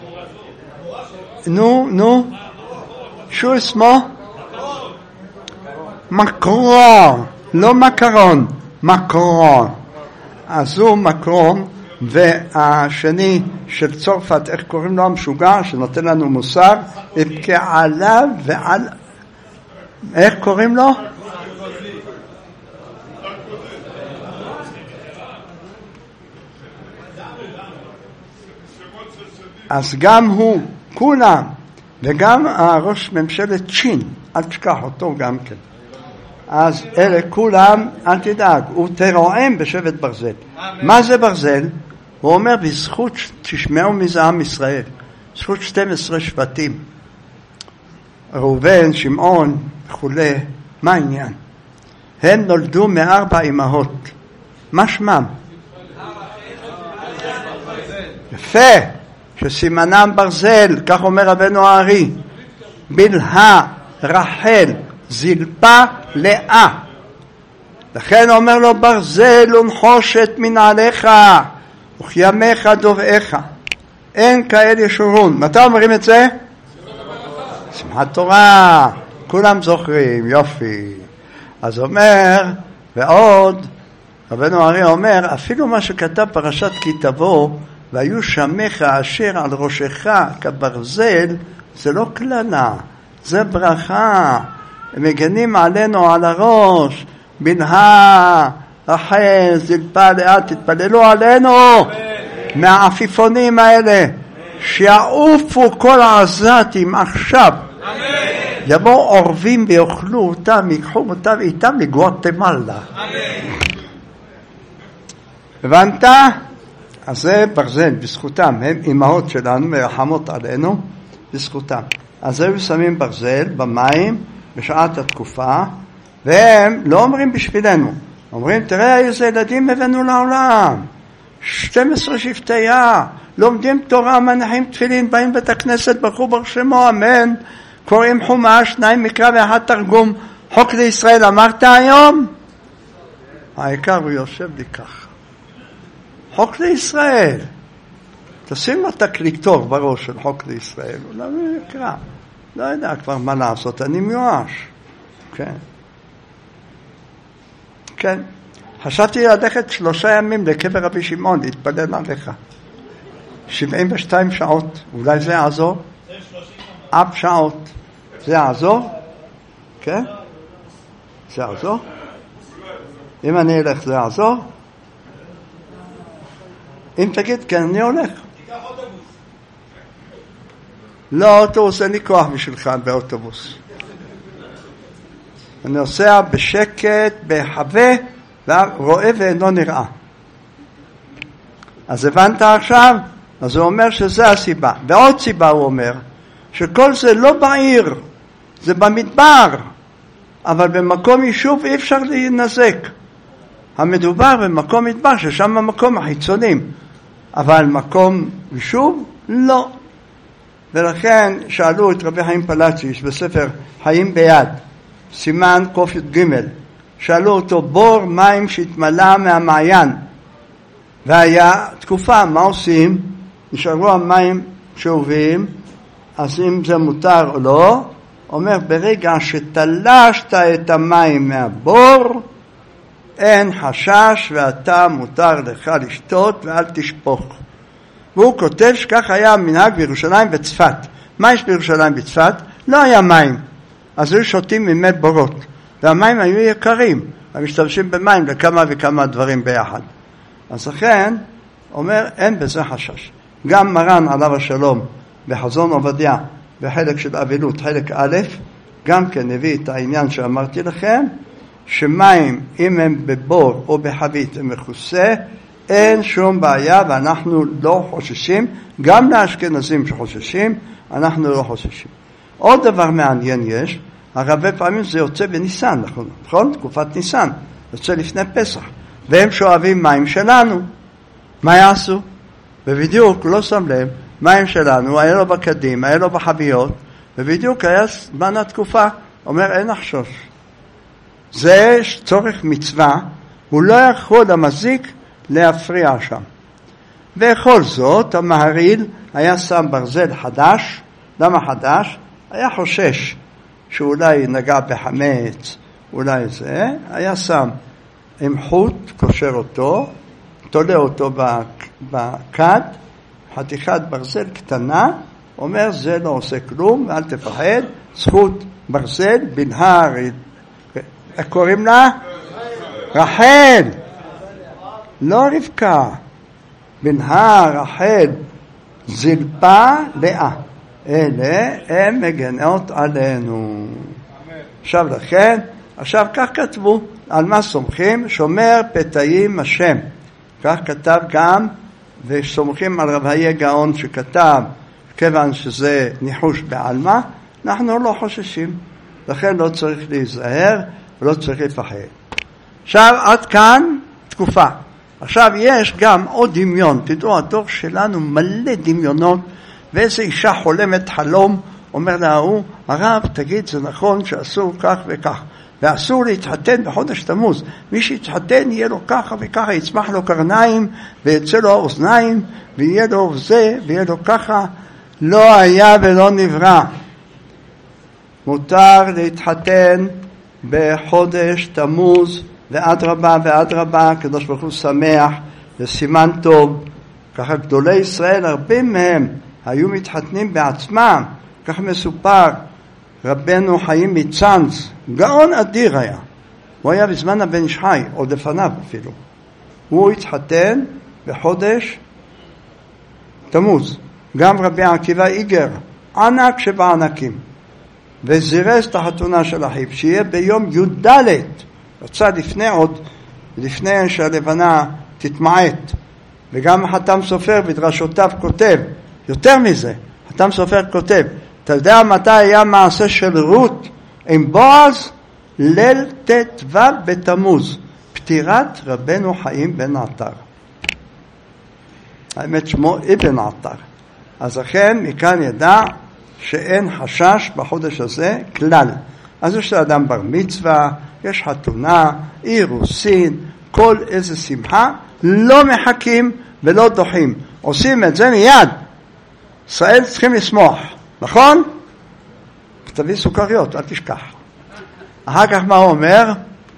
נו, נו שו שמו? מקרון, לא מקרון, מקרון. אז הוא מקרון, והשני של צרפת, איך קוראים לו המשוגע, שנותן לנו מוסר, יבכה עליו ועל... איך קוראים לו? אז גם הוא, כולם, וגם הראש ממשלת צ'ין, אל תשכח אותו גם כן. אז אלה כולם, אל תדאג, הוא תרועם בשבט ברזל. מה זה ברזל? הוא אומר, בזכות, תשמעו מזה עם ישראל, בזכות שתים עשרה שבטים, ראובן, שמעון וכולי, מה העניין? הם נולדו מארבע אמהות. מה שמם? יפה, שסימנם ברזל, כך אומר רבנו הארי, בלהה, רחל, זלפה, לאה. לכן אומר לו ברזל ונחושת מנעליך וכימיך דוראיך, אין כאל ישורון. מתי אומרים את זה? שמחת תורה, כולם זוכרים, יופי. אז אומר, ועוד רבנו הארי אומר, אפילו מה שכתב פרשת כי תבוא, והיו שמך אשר על ראשך כברזל, זה לא כללה, זה ברכה. הם מגנים עלינו על הראש, בלהה, רחל, זלפה, לאה, תתפללו עלינו מהעפיפונים האלה, שיעופו כל העזתים עכשיו. יבואו עורבים ויאכלו אותם, ייקחו אותם איתם לגואטמלה. הבנת? אז זה ברזל, בזכותם, הם אמהות שלנו, מרחמות עלינו, בזכותם. אז הם שמים ברזל במים בשעת התקופה, והם לא אומרים בשבילנו, אומרים תראה איזה ילדים הבאנו לעולם, שתים עשרה שבטיה, לומדים תורה, מניחים תפילין, באים בית הכנסת, ברכו ברוך שמו, אמן, קוראים חומש, שניים מקרא ואחד תרגום, חוק לישראל אמרת היום? העיקר הוא יושב לי ככה, חוק לישראל, תשים לו תקליטור בראש של חוק לישראל, הוא לא יקרא, לא יודע כבר מה לעשות, אני מיואש, כן. כן, חשבתי ללכת שלושה ימים לקבר רבי שמעון, להתפלל עליך. שבעים ושתיים שעות, אולי זה יעזור? אף שעות. זה יעזור? כן? זה יעזור? אם אני אלך זה יעזור? אם תגיד, כן, אני הולך. תיקח אוטובוס. לא אוטובוס, אין לי כוח בשבילך באוטובוס. אני נוסע בשקט, בחווה, ורואה ואינו נראה. אז הבנת עכשיו? אז הוא אומר שזה הסיבה. ועוד סיבה הוא אומר, שכל זה לא בעיר, זה במדבר, אבל במקום יישוב אי אפשר להינזק. המדובר במקום מדבר, ששם המקום החיצונים, אבל מקום יישוב, לא. ולכן שאלו את רבי חיים פלאציש בספר חיים ביד, סימן קוף י"ג, שאלו אותו בור מים שהתמלא מהמעיין, והיה תקופה, מה עושים? נשארו המים שאובים, אז אם זה מותר או לא, אומר ברגע שתלשת את המים מהבור, אין חשש ואתה מותר לך לשתות ואל תשפוך. והוא כותב שכך היה מנהג בירושלים וצפת. מה יש בירושלים וצפת? לא היה מים. אז היו שותים ממי בורות, והמים היו יקרים, המשתמשים במים לכמה וכמה דברים ביחד. אז לכן, אומר, אין בזה חשש. גם מרן עליו השלום, בחזון עובדיה, בחלק של אבילות, חלק א', גם כן הביא את העניין שאמרתי לכם, שמים, אם הם בבור או בחבית, הם מכוסה, אין שום בעיה, ואנחנו לא חוששים, גם לאשכנזים שחוששים, אנחנו לא חוששים. עוד דבר מעניין יש, הרבה פעמים זה יוצא בניסן, נכון? נכון? תקופת ניסן, יוצא לפני פסח, והם שואבים מים שלנו. מה יעשו? ובדיוק, לא שם לב, מים שלנו, היה לו בקדים, היה לו בחביות, ובדיוק היה זמן התקופה, אומר אין לחשוש. זה צורך מצווה, הוא לא יכול המזיק להפריע שם. בכל זאת, המהריל היה שם ברזל חדש. למה חדש? היה חושש שאולי נגע בחמץ, אולי זה, היה שם עם חוט, קושר אותו, תולה אותו בקד, חתיכת ברזל קטנה, אומר זה לא עושה כלום, אל תפחד, זכות ברזל, בלהה, איך קוראים לה? רחל, לא רבקה, בלהה, רחל, זלפה, לאה. אלה הם מגנות עלינו. עכשיו לכן, עכשיו כך כתבו, על מה סומכים? שומר פתאים השם. כך כתב גם, וסומכים על רב היה גאון שכתב, כיוון שזה ניחוש בעלמא, אנחנו לא חוששים. לכן לא צריך להיזהר, ולא צריך לפחד. עכשיו עד כאן תקופה. עכשיו יש גם עוד דמיון, תדעו, הדור שלנו מלא דמיונות, ואיזו אישה חולמת חלום, אומר לה, הוא, הרב, תגיד, זה נכון שאסור כך וכך, ואסור להתחתן בחודש תמוז, מי שיתחתן יהיה לו ככה וככה, יצמח לו קרניים, ויצא לו אוזניים, ויהיה לו זה, ויהיה לו ככה, לא היה ולא נברא. מותר להתחתן בחודש תמוז, ועד רבה ועד רבה, הקדוש ברוך הוא שמח, זה סימן טוב. ככה גדולי ישראל, הרבה מהם היו מתחתנים בעצמם, ככה מסופר, רבנו חיים מצאנז, גאון אדיר היה, הוא היה בזמן הבן איש חי, עוד לפניו אפילו, הוא התחתן בחודש תמוז. גם רבי עקיבא איגר, ענק שבענקים, וזירז את החתונה של אחיו, שיהיה ביום י"ד, רצה לפני עוד, לפני שהלבנה תתמעט. וגם חתם סופר בדרשותיו כותב, יותר מזה, חתם סופר כותב, אתה יודע מתי היה מעשה של רות עם בועז? ליל ט"ו בתמוז, פטירת רבנו חיים בן עטר. האמת שמו אבן עטר. אז לכן מכאן ידע שאין חשש בחודש הזה כלל. אז יש לאדם בר מצווה, יש חתונה, אירוסין, כל איזה שמחה, לא מחכים ולא דוחים. עושים את זה מיד. ישראל צריכים לשמוח, נכון? תביא סוכריות, אל תשכח. אחר כך מה הוא אומר?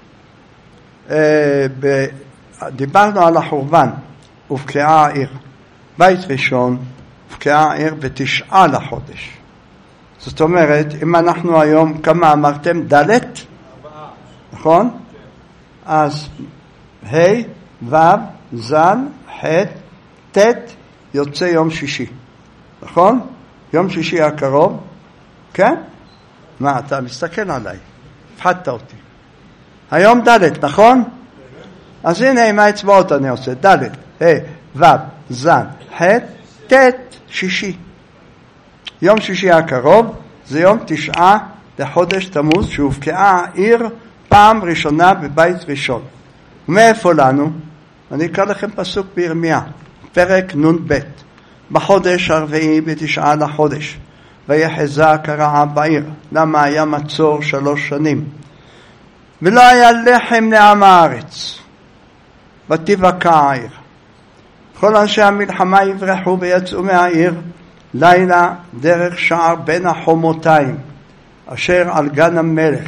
אה, ב... דיברנו על החורבן, ובקעה העיר. בית ראשון, ובקעה העיר בתשעה לחודש. זאת אומרת, אם אנחנו היום, כמה אמרתם? ד' נכון? אז ה' ו' ז' ח' ט' יוצא יום שישי, נכון? יום שישי הקרוב, כן? מה, אתה מסתכל עליי, הפחדת אותי. היום ד' נכון? אז הנה עם האצבעות אני עושה, ד' ה' ו' ז' ח' ט' שישי. יום שישי הקרוב זה יום תשעה לחודש תמוז, שהובקעה העיר פעם ראשונה בבית ראשון. מאיפה לנו? אני אקרא לכם פסוק בירמיה, פרק נון ב'. בחודש הרביעי בתשעה לחודש, ויחזה קרעה בעיר. למה? היה מצור שלוש שנים. ולא היה לחם לעם הארץ. ותבקע העיר. כל אנשי המלחמה יברחו ויצאו מהעיר, לילה דרך שער בין החומותיים, אשר על גן המלך.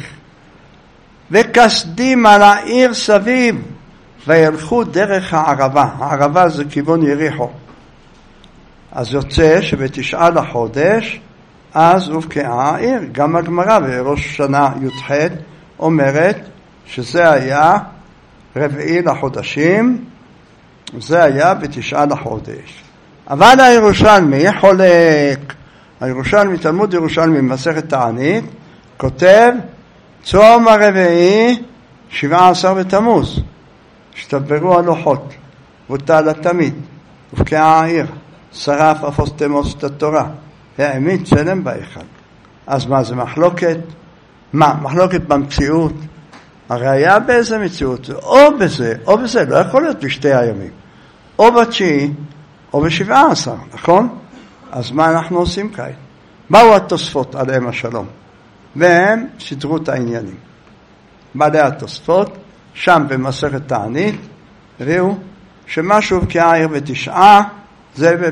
וכסדים על העיר סביב, וילכו דרך הערבה. הערבה זה כיוון יריחו. אז יוצא שבתשעה לחודש, אז הובקעה העיר. גם הגמרא בראש שנה י"ח אומרת שזה היה רביעי לחודשים, זה היה בתשעה לחודש. אבל הירושלמי חולק, הירושלמי, תלמוד ירושלמי במסכת תענית, כותב צום הרביעי שבעה עשר בתמוז, שתברו הלוחות, בוטל התמיד, הובקעה העיר, שרף אפוסטמוס את התורה, והעמיד צלם בהיכל. אז מה זה מחלוקת? מה? מחלוקת במציאות? הרי היה באיזה מציאות? או בזה, או בזה, לא יכול להיות בשתי הימים. או בתשיעי, או בשבעה עשר, נכון? אז מה אנחנו עושים כעת? באו התוספות עליהם השלום, והם סדרו את העניינים. בעלי התוספות, שם במסכת תענית, ראו שמשהו כעיר בתשעה, זה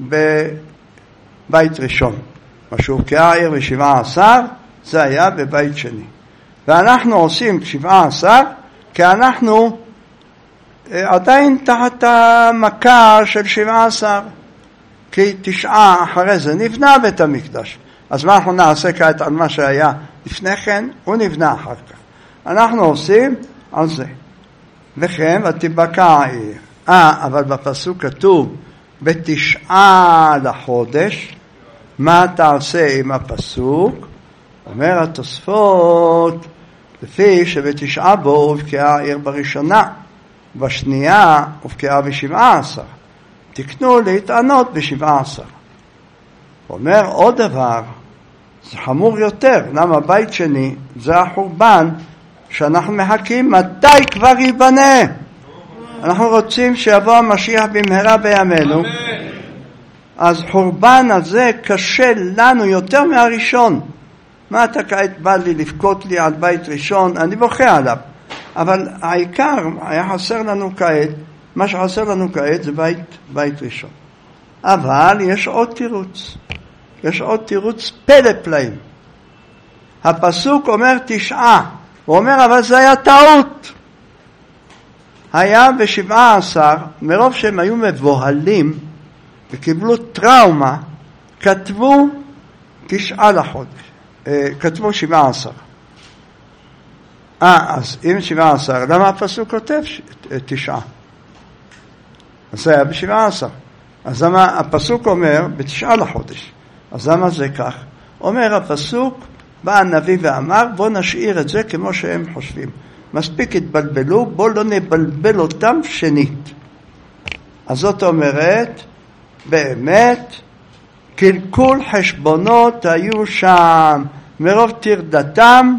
בבית ראשון. משהו כעיר בשבעה עשר, זה היה בבית שני. ואנחנו עושים שבעה עשר, כי אנחנו עדיין תחת המכה של שבעה עשר, כי תשעה אחרי זה נבנה בית המקדש. אז מה אנחנו נעשה כעת על מה שהיה לפני כן? הוא נבנה אחר כך. אנחנו עושים על זה. וכן, ותבקע העיר. אה, אבל בפסוק כתוב, בתשעה לחודש, מה תעשה עם הפסוק? אומר התוספות, לפי שבתשעה בו הובקעה העיר בראשונה, בשנייה הובקעה בשבעה עשר. תקנו להתענות בשבעה עשר. אומר עוד דבר, זה חמור יותר. למה בית שני זה החורבן שאנחנו מחכים מתי כבר ייבנה? אנחנו רוצים שיבוא המשיח במהרה בימינו. אז חורבן הזה קשה לנו יותר מהראשון. מה אתה כעת בא לי לבכות לי על בית ראשון? אני בוכה עליו. אבל העיקר היה חסר לנו כעת, מה שחסר לנו כעת זה בית, בית ראשון. אבל יש עוד תירוץ. יש עוד תירוץ פלא פלאים. הפסוק אומר תשעה. הוא אומר אבל זה היה טעות. היה בשבעה עשר, מרוב שהם היו מבוהלים וקיבלו טראומה, כתבו תשעה לחודש. כתבו שבעה עשר. אה, אז אם שבעה עשר, למה הפסוק כותב תשעה? אז זה היה בשבעה עשר. אז למה הפסוק אומר בתשעה לחודש? אז למה זה כך? אומר הפסוק, בא הנביא ואמר, בוא נשאיר את זה כמו שהם חושבים. מספיק התבלבלו, בוא לא נבלבל אותם שנית. אז זאת אומרת, באמת, קלקול חשבונות היו שם, מרוב תרדתם,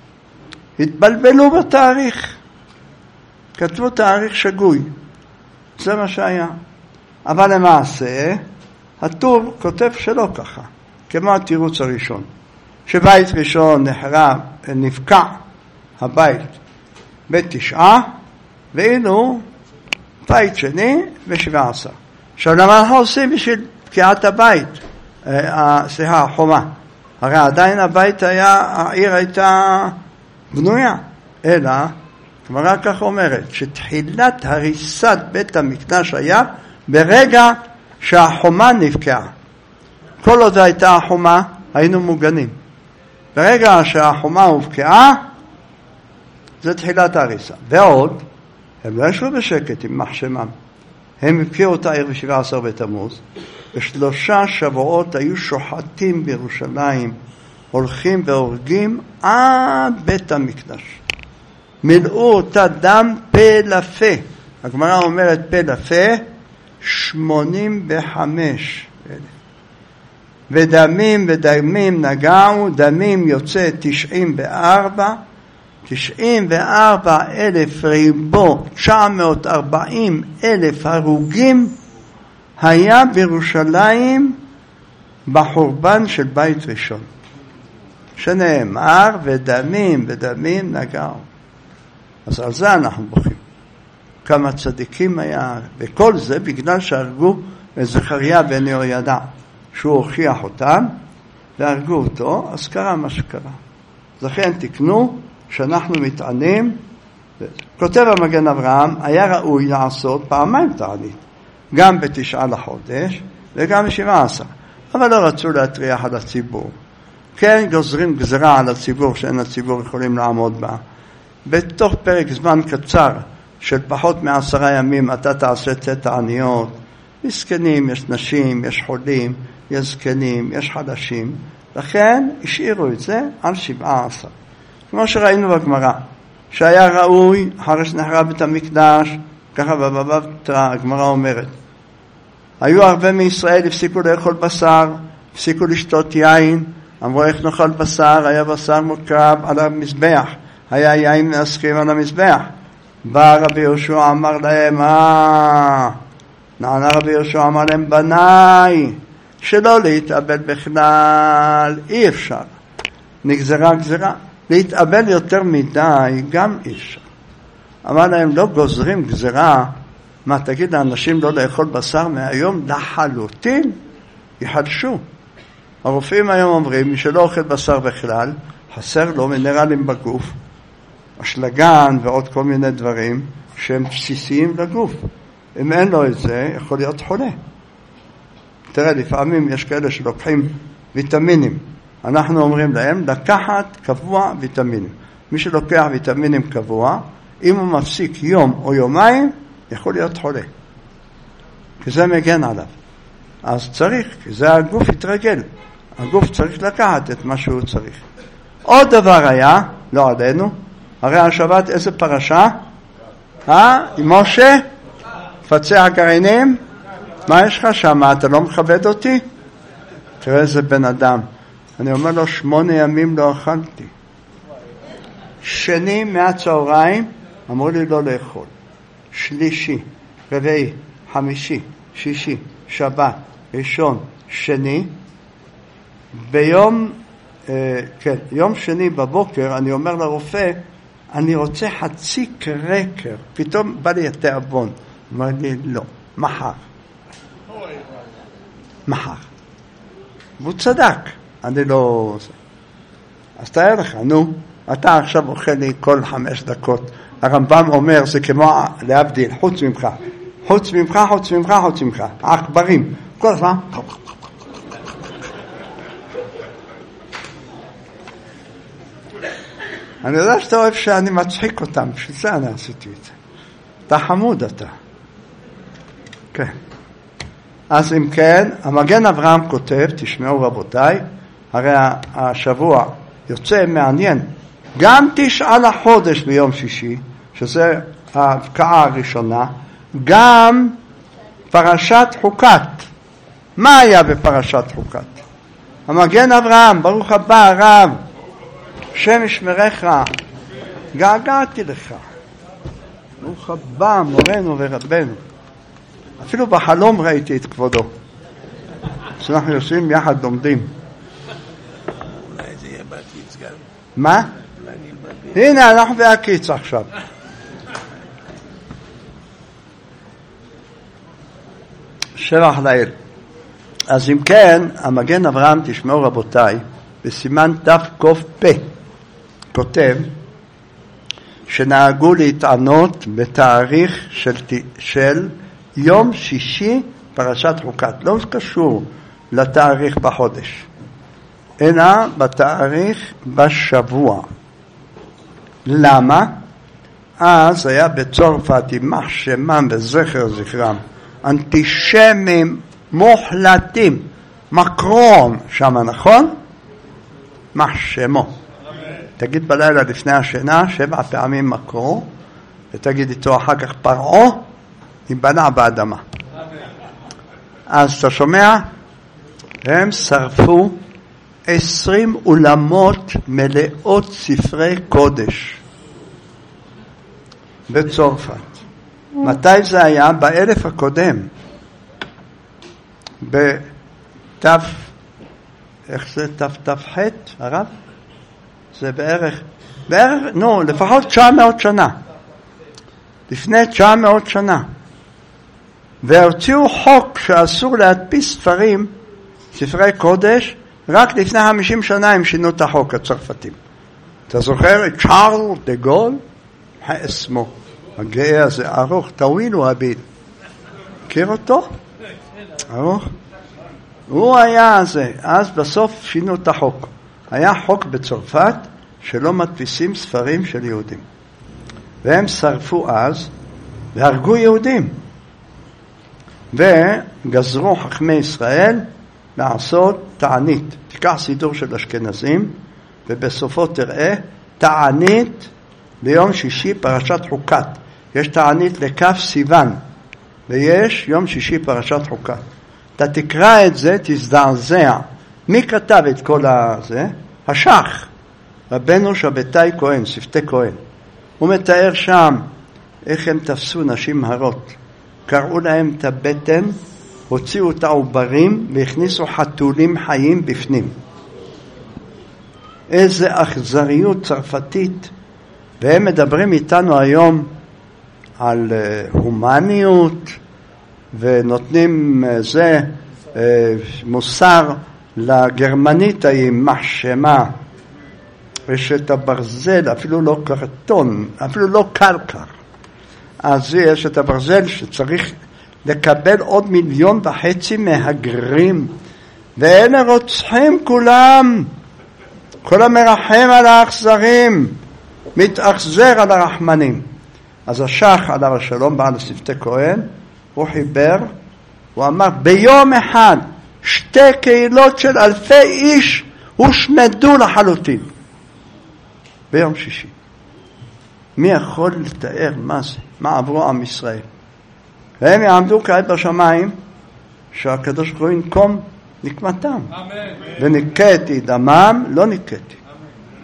התבלבלו בתאריך. כתבו תאריך שגוי. זה מה שהיה. אבל למעשה, הטור כותב שלא ככה, כמו התירוץ הראשון. שבית ראשון נחרב, נפקע הבית בתשעה, ואילו בית שני בשבעה עשר. עכשיו למה אנחנו עושים בשביל פקיעת הבית? סליחה, החומה. הרי עדיין הבית היה, העיר הייתה בנויה. אלא, כמובן כך אומרת, שתחילת הריסת בית המקדש היה ברגע שהחומה נפקעה. כל עוד הייתה החומה, היינו מוגנים. ברגע שהחומה הופקעה, זה תחילת הריסה. ועוד, הם לא ישבו בשקט עם מחשמם. הם הפקיעו את העיר ב-שבעה עשר בתמוז. בשלושה שבועות היו שוחטים בירושלים, הולכים והורגים עד בית המקדש. מילאו אותה דם פה לפה. הגמרא אומרת פה לפה, שמונים וחמש אלף. ודמים ודמים נגעו, דמים יוצא תשעים וארבע, תשעים וארבע אלף ריבו, תשע מאות וארבעים אלף הרוגים היה בירושלים בחורבן של בית ראשון. שנאמר ודמים ודמים נגעו. אז על זה אנחנו בוכים. כמה צדיקים היה, וכל זה בגלל שהרגו את זכריה בן יהוידע, שהוא הוכיח אותם, והרגו אותו, אז קרה מה שקרה. לכן תקנו שאנחנו מתענים, כותב המגן אברהם, היה ראוי לעשות פעמיים תענית, גם בתשעה לחודש וגם בשבעה עשר, אבל לא רצו להטריח על הציבור. כן, גוזרים גזרה על הציבור שאין הציבור יכולים לעמוד בה. בתוך פרק זמן קצר של פחות מעשרה ימים אתה תעשה צאת העניות. מסכנים, יש נשים, יש חולים, יש זקנים, יש חדשים. לכן השאירו את זה על שבעה עשר. כמו שראינו בגמרא, שהיה ראוי, אחרי שנחרב בית המקדש, ככה בבבא בתרא, הגמרא אומרת, היו הרבה מישראל, הפסיקו לאכול בשר, הפסיקו לשתות יין, אמרו איך נאכל בשר, היה בשר מוקרב על המזבח, היה יין מאסכים על המזבח. בא רבי יהושע אמר להם, אה, נענה רבי יהושע אמר להם, בניי, שלא להתאבל בכלל, אי אפשר. נגזרה גזרה. להתאבל יותר מדי, גם אי אפשר. אמר להם, לא גוזרים גזרה, מה תגיד לאנשים לא לאכול בשר מהיום? לחלוטין, יחדשו. הרופאים היום אומרים, מי שלא אוכל בשר בכלל, חסר לו מינרלים בגוף, אשלגן ועוד כל מיני דברים שהם בסיסיים לגוף. אם אין לו את זה, יכול להיות חולה. תראה, לפעמים יש כאלה שלוקחים ויטמינים. אנחנו אומרים להם לקחת קבוע ויטמינים. מי שלוקח ויטמינים קבוע, אם הוא מפסיק יום או יומיים, יכול להיות חולה. כי זה מגן עליו. אז צריך, כי זה הגוף יתרגל. הגוף צריך לקחת את מה שהוא צריך. עוד דבר היה, לא עלינו, הרי השבת איזה פרשה? אה? עם משה? פצע הגרעינים? מה יש לך שם? אתה לא מכבד אותי? תראה איזה בן אדם. אני אומר לו, שמונה ימים לא אכלתי. שני מהצהריים, אמרו לי לא לאכול. שלישי, רביעי, חמישי, שישי, שבת, ראשון, שני. ביום, אה, כן, יום שני בבוקר אני אומר לרופא, אני רוצה חצי קרקר. פתאום בא לי התיאבון. אומר לי, לא, מחר. מחר. והוא צדק. אני לא... אז תאר לך, נו, אתה עכשיו אוכל לי כל חמש דקות. הרמב"ם אומר, זה כמו להבדיל, חוץ ממך. חוץ ממך, חוץ ממך, חוץ ממך. העכברים. כל הזמן. אני יודע שאתה אוהב שאני מצחיק אותם, בשביל זה אני עשיתי את זה. אתה חמוד אתה. כן. אז אם כן, המגן אברהם כותב, תשמעו רבותיי, הרי השבוע יוצא מעניין, גם תשעה לחודש ביום שישי, שזה ההבקעה הראשונה, גם פרשת חוקת. מה היה בפרשת חוקת? המגן אברהם, ברוך הבא הרב, שם ישמרך, געגעתי לך. ברוך הבא, מורנו ורבנו. אפילו בחלום ראיתי את כבודו. שאנחנו יושבים יחד לומדים. אולי זה יהיה בהקיץ גם. מה? אולי נלמד. הנה, אנחנו בהקיץ עכשיו. שבח לאל. אז אם כן, המגן אברהם, תשמעו רבותיי, בסימן דף קוף פה, כותב שנהגו להתענות בתאריך של, של יום שישי פרשת חוקת. לא קשור לתאריך בחודש, אלא בתאריך בשבוע. למה? אז היה בצרפת יימח שמם וזכר זכרם, אנטישמים מוחלטים, מקרון שם, נכון? מה שמו? תגיד בלילה לפני השינה שבע פעמים מקרו, ותגיד איתו אחר כך פרעו, ייבלע באדמה. אז אתה שומע? הם שרפו עשרים אולמות מלאות ספרי קודש בצרפת. מתי זה היה? באלף הקודם. בתף, איך זה? תף תף חט, הרב? זה בערך, בערך, נו, לפחות תשע מאות שנה. לפני תשע מאות שנה. והוציאו חוק שאסור להדפיס ספרים, ספרי קודש, רק לפני חמישים שנה הם שינו את החוק, הצרפתים. אתה זוכר את צ'ארל דה גול? האסמו. הגאה הזה, ארוך, טווילו הביד. מכיר אותו? ארוך. הוא היה זה, אז בסוף שינו את החוק. היה חוק בצרפת שלא מדפיסים ספרים של יהודים. והם שרפו אז והרגו יהודים. וגזרו חכמי ישראל לעשות תענית. תיקח סידור של אשכנזים, ובסופו תראה תענית ביום שישי פרשת חוקת. יש תענית לכף סיוון, ויש יום שישי פרשת חוקת. אתה תקרא את זה, תזדעזע. מי כתב את כל הזה? השח, רבנו שבתאי כהן, שפתי כהן. הוא מתאר שם איך הם תפסו נשים הרות. קראו להם את הבטן, הוציאו את העוברים והכניסו חתולים חיים בפנים. איזה אכזריות צרפתית. והם מדברים איתנו היום על הומניות, ונותנים זה מוסר לגרמנית יימח שמה, ושאת הברזל, אפילו לא קרטון, אפילו לא קלקר. אז יש את הברזל שצריך לקבל עוד מיליון וחצי מהגרים, ואלה רוצחים כולם. כל המרחם על האכזרים מתאכזר על הרחמנים. אז השח עליו השלום, בעל שפתי כהן, הוא חיבר, הוא אמר ביום אחד שתי קהילות של אלפי איש הושמדו לחלוטין ביום שישי. מי יכול לתאר מה זה? מה עברו עם ישראל? והם יעמדו כעת בשמיים שהקדוש ברוך הוא ינקום נקמתם. וניקתי דמם, לא ניקתי.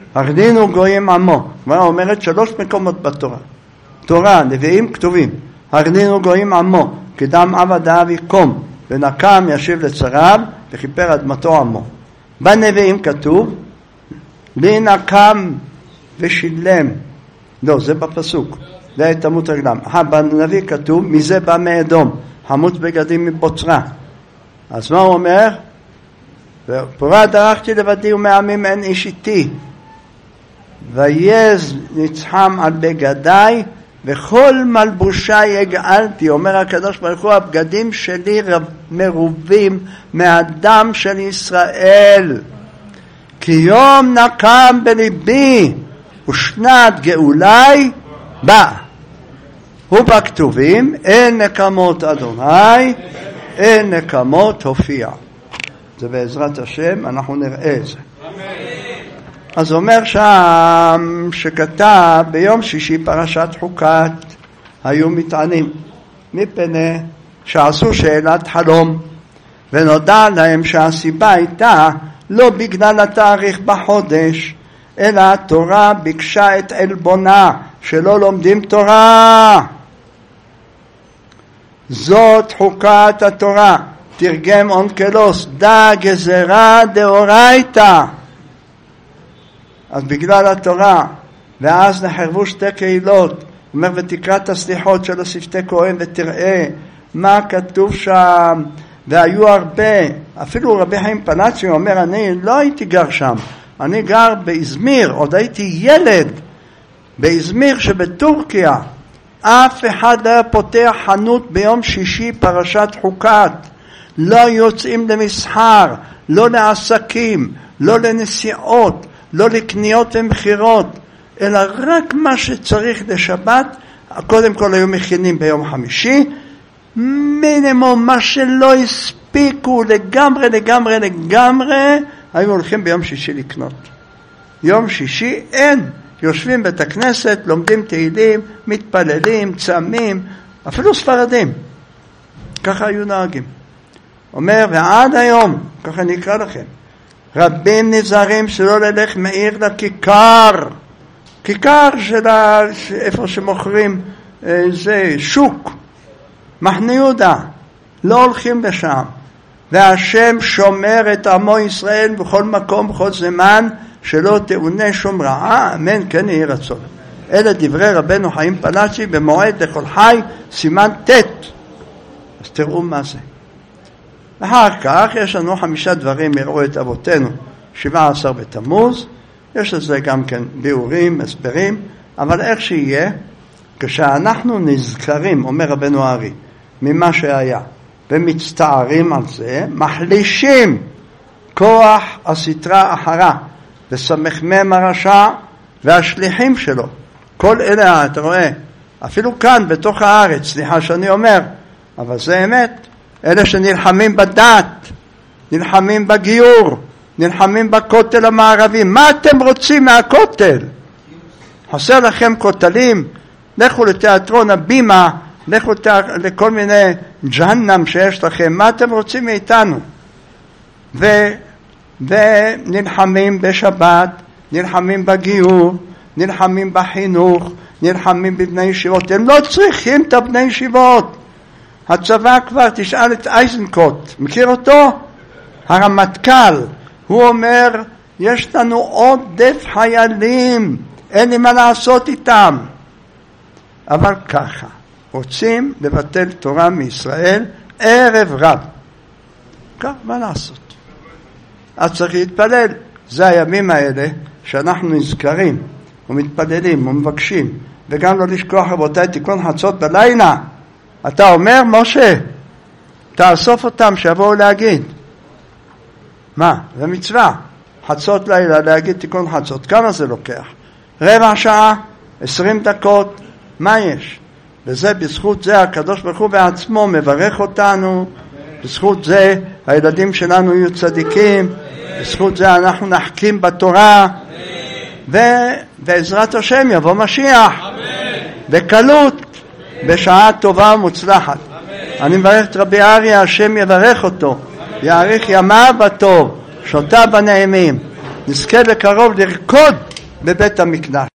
הרדינו גויים עמו. מה אומרת? שלוש מקומות בתורה. תורה, נביאים, כתובים. הרנינו גויים עמו, קדם עבדיו יקום, ונקם ישיב לצריו, וכיפר אדמתו עמו. בנביאים כתוב, לי נקם ושילם. לא, זה בפסוק. זה היה תמות רגלם. בנביא כתוב, מזה בא מאדום, חמוץ בגדים מבוצרה. אז מה הוא אומר? ופורה דרכתי לבדי ומעמים אין איש איתי. ויז נצחם על בגדיי, וכל מלבושי יגאלתי. אומר הקדוש ברוך הוא, הבגדים שלי מרובים מהדם של ישראל. כי יום נקם בליבי, ושנת גאולי בא. ובכתובים, אין נקמות אדוני, אין נקמות הופיע. זה בעזרת השם, אנחנו נראה את זה. אז אומר שם שכתב ביום שישי פרשת חוקת, היו מטענים מפני שעשו שאלת חלום, ונודע להם שהסיבה הייתה לא בגלל התאריך בחודש, אלא התורה ביקשה את עלבונה שלא לומדים תורה. זאת חוקת התורה, תרגם אונקלוס, דה גזרה דאורייתא. אז בגלל התורה, ואז נחרבו שתי קהילות, אומר ותקרא את הסליחות של השפתי כהן ותראה מה כתוב שם. והיו הרבה, אפילו רבי חיים פלאצ'י אומר, אני לא הייתי גר שם, אני גר באזמיר, עוד הייתי ילד באזמיר שבטורקיה. אף אחד לא היה פותח חנות ביום שישי פרשת חוקת, לא יוצאים למסחר, לא לעסקים, לא לנסיעות, לא לקניות ומחירות, אלא רק מה שצריך לשבת. קודם כל היו מכינים ביום חמישי, מינימום מה שלא הספיקו לגמרי לגמרי לגמרי היו הולכים ביום שישי לקנות. יום שישי אין, יושבים בית הכנסת, לומדים תהילים, מתפללים, צמים, אפילו ספרדים, ככה היו נהגים. אומר, ועד היום, ככה נקרא לכם, רבים נזהרים שלא ללך מעיר לכיכר, כיכר של איפה שמוכרים, זה שוק, מחנה יהודה, לא הולכים לשם. והשם שומר את עמו ישראל בכל מקום, בכל זמן, שלא תאונה שום רעה, אמן כן יהי רצון. אלה דברי רבנו חיים פלאצ'י במועד לכל חי, סימן ת'. אז תראו מה זה. אחר כך יש לנו חמישה דברים יראו את אבותינו, שבעה עשר בתמוז, יש לזה גם כן ביאורים, הסברים, אבל איך שיהיה, כשאנחנו נזכרים, אומר רבנו הארי, ממה שהיה, ומצטערים על זה, מחלישים כוח הסתרה אחרה, וסמ"ם הרשע והשליחים שלו. כל אלה, אתה רואה, אפילו כאן בתוך הארץ, סליחה שאני אומר, אבל זה אמת, אלה שנלחמים בדת, נלחמים בגיור, נלחמים בכותל המערבי. מה אתם רוצים מהכותל? חסר לכם כותלים? לכו לתיאטרון הבימה, לכו לכל מיני ג'הנם שיש לכם. מה אתם רוצים מאיתנו? ו... ונלחמים בשבת, נלחמים בגיור, נלחמים בחינוך, נלחמים בבני ישיבות. הם לא צריכים את הבני ישיבות. הצבא כבר, תשאל את אייזנקוט, מכיר אותו? הרמטכ"ל, הוא אומר, יש לנו עודף חיילים, אין לי מה לעשות איתם. אבל ככה, רוצים לבטל תורה מישראל ערב רב. כך, מה לעשות? אז צריך להתפלל. זה הימים האלה שאנחנו נזכרים ומתפללים ומבקשים, וגם לא לשכוח רבותיי תיקון חצות בלילה. אתה אומר, משה, תאסוף אותם שיבואו להגיד. מה? זה מצווה. חצות לילה להגיד תיקון חצות. כמה זה לוקח? רבע שעה, עשרים דקות, מה יש? וזה בזכות זה הקדוש ברוך הוא בעצמו מברך אותנו, בזכות זה הילדים שלנו יהיו צדיקים, בזכות זה אנחנו נחכים בתורה, ובעזרת השם יבוא משיח, בקלות, בשעה טובה ומוצלחת. אני מברך את רבי אריה, השם יברך אותו, יאריך ימיו בטוב, שותה בנעימים, נזכה בקרוב לרקוד בבית המקדש.